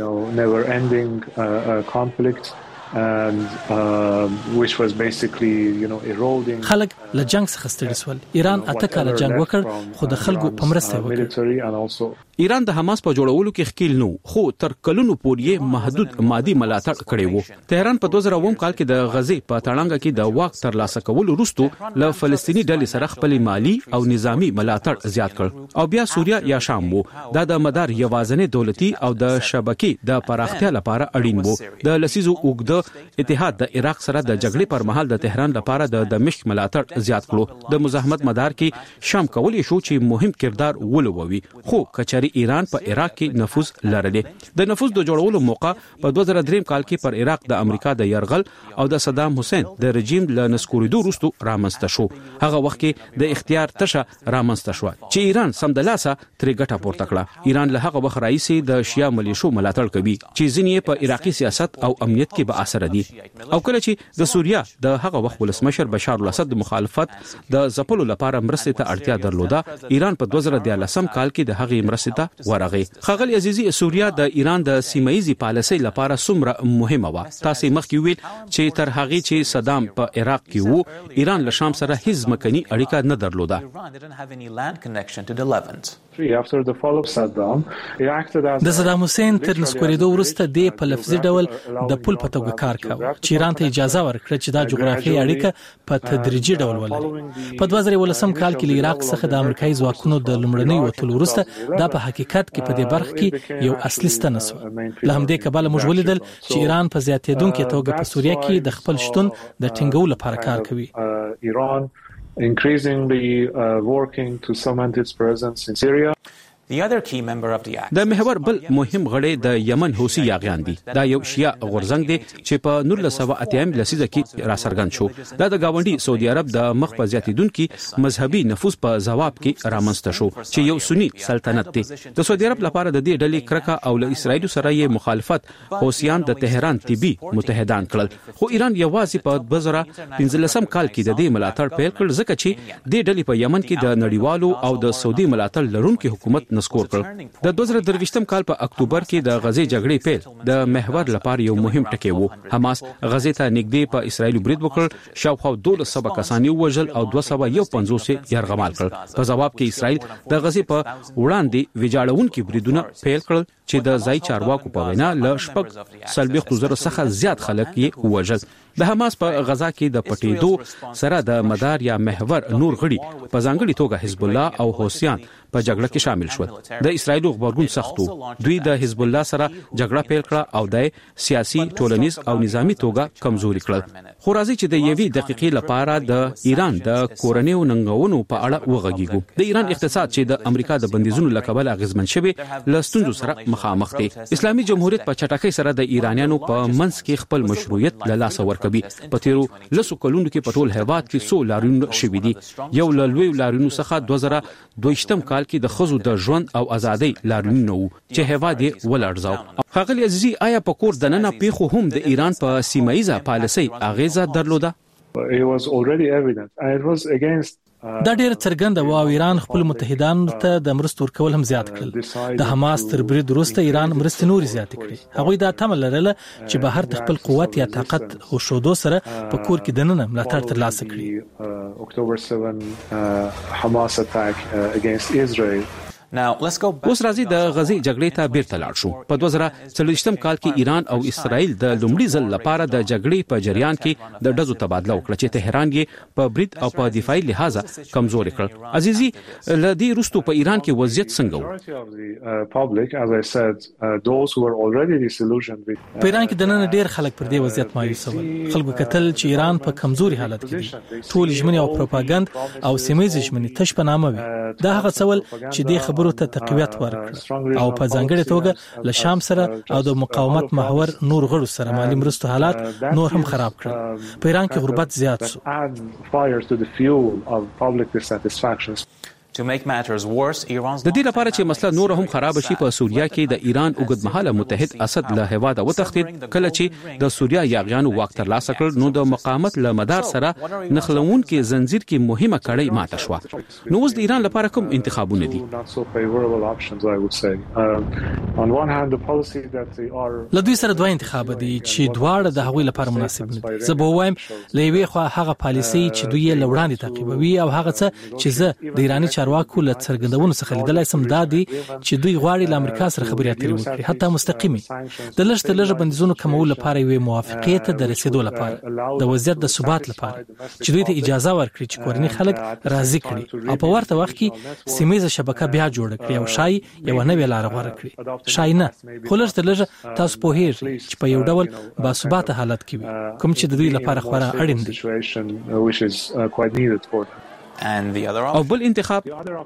خلک له جنگ څخه ستړي سول. ایران 8 کاله جنگ وکړ خو د خلکو په مرسته وکړ. ایران د حماس په جوړولو کې ښکیل نو خو تر کلونو پورې محدود مادي ملاتړ کړی وو. تهران په 2009 کال کې د غزې په تړانګه کې د واک ترلاسه کولو وروسته له فلسطینی ډلې سره خپل مالی او نظامی ملاتړ زیات کړ او بیا سوریه یا شام وو. دا د مدار یوازنه دولتي او د شبکې د پراختیا لپاره اړین وو. د لسیزو اوګد اتحاد د عراق سره د جګړې پر مهال د تهران لپاره د دمشق ملاتړ زیات کړو. د مزاحمت مدار کې شام کولای شو چې مهم کردار ولوبوي. خو کچاري ایران په عراق کې نفوذ لرلې. د نفوذ د جوړولو موقع په 2003 کال کې پر عراق د امریکا د يرغل او د صدام حسین د رژیم له نسکوریدو وروسته رامنځته شو. هغه وخت کې د اختیار تشه رامنځته شو چې ایران سمدلاسه ترې ګټه پورته کړه. ایران له هغه وخت راځي د شیا ملیشو ملاتړ کوي چې ځینې په عراقي سیاست او امنیت کې به اثر دي. او کله چې د سوریه د هغه وخت ولسمشر بشار الاسد مخالفت د ځپلو لپاره مرسته ته اړتیا درلوده، ایران په 2013 کال کې د هغې مرسته ته ورغی. خغل عزیزی سوریه د ایران د سیمایي پالیسۍ لپاره څومره مهمه و؟ تاسو مخکې ویل چې تر هغه چې صدام په عراق کې وو، ایران له شام سره هیڅ مکني اړیکه نه درلوده. د صدام حسین تر نسکوریدو وروسته د په لفظي ډول د پل په توګه کار کاوه چې ایران ته اجازه ورکړه چې دا جغرافیایي اړیکه په تدریجي ډول ولري. په 2013 کال کې عراق څخه د امریکایي ځواکونو د لومړنۍ وټول وروسته دا په حقیقت کې په دې برخه کې یو اصلي ستنه شو. له همدې کبله موږ ولیدل چې ایران په زیاتېدونکو توګه په سوریه کې د خپل شتون د ټینګولو لپاره کار کوي. increasingly working to cement its presence in Syria. د محور بل مهم غړی د یمن حوثي یاغیان دي. دا یو شیعه غورځنګ دی چې په 1980 لسیزه کې راڅرګند شو. دا د گاونډي سعودي عرب د مخ په زیاتیدونکو مذهبي نفوذ په ځواب کې رامنځته شو چې یو سنی سلطنت دی. د سعودي عرب لپاره د دې ډلې کرکه او له اسرایل سره یې مخالفت حوثیان د تهران طبي متحدان کړل. خو ایران یوازې په 2015 کال کې د دې ملاتړ پیل کړ ځکه چې د ډلې په یمن کې د نړیوالو او د سعودي ملاتړ لرونکو حکومت نسکور کړ. د 2023 کال په اکتوبر کې د غزې جګړې پیل د محور لپاره یو مهم ټکی وو. حماس غزې ته نږدې په اسرایل برید وکړ، شاوخوا 1200 کسان وژل او 250 یرغمال کړ. په جواب کې اسرایل د غزې په وړاندې ویجاړونکي بریدونه پیل کړل چې د ځای چارواکو په وینا له شپږ سلبيختو زره څخه زیات خلک یې وژل. د حماس په غزا کې د پټېدو سره د مدار یا محور نور غړي په ځانګړي توګه حزب الله او حوثیان په جګړه کې شامل شول. د اسرایل غبرګون سختو. دوی د حزب الله سره جګړه پیل کړه او د سیاسي، ټولنیز او نظامی توګه کمزوري کړل. خو راځي چې د یوې دقیقې لپاره د ایران د کورنیو ننګونو په اړه وغږیږو. د ایران اقتصاد چې د امریکا د بندیزونو لکبل اغیزمن شوی لستونجو سره مخامخ دی. اسلامي جمهوریت په چټکۍ سره د ایرانیانو په منځ کې خپل مشروعیت له لاسه ورکوي. په تیرو لسو کلونو کې په ټول هیواد کې 100 لاریون شوي دي. یو له لوی لاریونو څخه 2022 کال کې د خزو د ژوند او ازادۍ لاریون وو چې هیواد یې ولړزاو. ښاغلی عزیزي، آیا په کور دننه پیښو هم د ایران په سیمایي پالیسۍ اغیزه درلوده؟ دا ډېر څرګنده و او ایران خپل متحدانو ته د مرستو ورکول هم زیات کړل. د حماس تر برید وروسته ایران مرستې نورې زیاتې کړې. هغوی دا تمه لرله چې بهر د خپل قوت یا طاقت خوښېدو سره په کور کې دننه ملاتړ ترلاسه کړي. October 7 Hamas attack against Israel. اوس راځي د غزې جګړې ته بیرته لاړ شو. په 2023 کال کې ایران او اسرائیل د لومړي ځل لپاره د جګړې په جریان کې د ډزو تبادله وکړه چې تهران یې په برید او په دفاعي لحاظ کمزوري کړ. عزیزي، له دې وروسته په ایران کې وضعیت څنګه و؟ په ایران کې د نن ډېر خلک پر دې وضعیت مایوس ول. خلکو کتل چې ایران په کمزوري حالت کې دی. ټول ژمنې او پروپاګاند او سیمایي ژمنې تش په نامه وي. دا هغه څول چې د خبرو ته تقویت ورکړ او په ځانګړي توګه له شام سره او د مقاومت محور نور غړو سره مالی مرستو حالات نور هم خراب کړل. په ایران کې غربت زیات شو. د دې لپاره چې مسله نور هم خراب شي، په سوریا کې د ایران اوږدمهاله متحد اسد له هواده وتښتید. کله چې د سوریا یاغیانو واک ترلاسه کړ نو د مقاومت له مدار سره نښلون کې زنجیر کې مهمه کړۍ ماته شو. نو اوس د ایران لپاره کوم انتخابونه دي؟ له دوی سره دوه انتخاب دي چې دواړه د هغوی لپاره مناسب نه دي. زه به وایم له یوې خوا هغه پالیسي چې دوی یې لوړاندې تعقیبوي او هغه څه چې زه د ایراني چارواکو له څرګندونو څخه لیدلای سم دا دي چې دوی غواړي له امریکا سره خبرې اترې وکړي، حتی مستقیمي د لږ تر لږه بندیزونو کمولو لپاره یوې موافقې ته د رسیدو لپاره، د وضعیت د ثبات لپاره، چې دوی ته اجازه ورکړي چې کورني خلک راضي کړي او په ورته وخت کې سیمه شبکه بیا جوړ کړي او شای یو نوې لار غوړه کړي. شای نه، خو لږ تر لږه تاسو پوهیږئ چې په یو ډول باثباته حالت کې وي، کوم چې د دوی لپاره خورا اړین دی. او بل انتخاب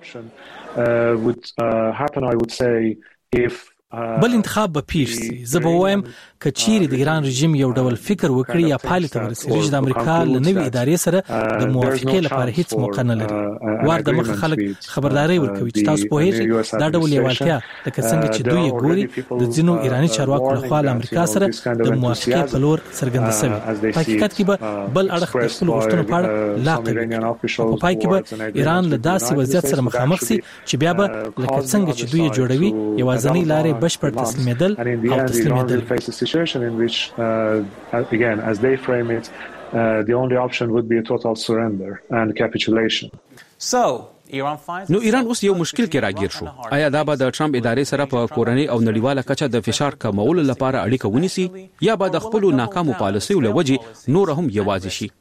بل انتخاب به پیښ شي. زه به وایم که چیرې د ایران رژیم یو ډول فکر وکړي یا پایلې ته ورسېږي چې د امریکا له نوې ادارې سره د موافقې لپاره هیڅ موقع نه لري، وار د مخه خلک خبرداري ورکوي چې تاسو پوهیږئ دا ډول لیوالتیا لکه څنګه چې دوی ګوري د ځینو ایراني چارواکو لخوا له امریکا سره د موافقې په لور څرګنده شوې. په حقیقت کې به بل اړخ د خپلو غوښتنو په اړه لا قوي کړي. په پای کې به ایران له داسې وضعیت سره مخامخ شي چې بیا به لکه څنګه چې دوی جوړوي یوازینۍ لارې بشپړ تسلیمېدل او تسلیمېدل. in which again as they frame it the only option would be a total surrender and capitulation. نو ایران اوس یو مشکل کې راګیر شو. آیا دا به د ټرمپ ادارې سره په کورنۍ او نړیواله کچه د فشار کمولو لپاره اړیکه ونیسي یا به د خپل ناکامو پالیسیو له وجې نور هم یوازې شي؟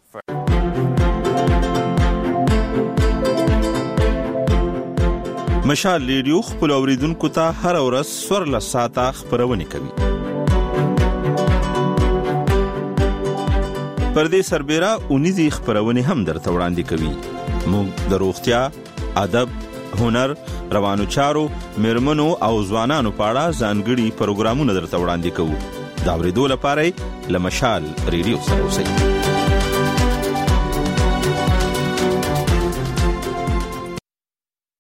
مشال ریډیو خپل اوریدونکو ته هر ورځ 14 ساعته خبرونه کوي. پر دې سربېره اونیزي خبرونه هم درته وړاندې کوي. موږ د روغتیا، ادب، هنر، روانو چارو، میرمنو او ځوانانو په اړه ځانګړي پروګرامونه درته وړاندې کوو. دا ورېدو لپاره له مشال ریډیو سره اوسئ.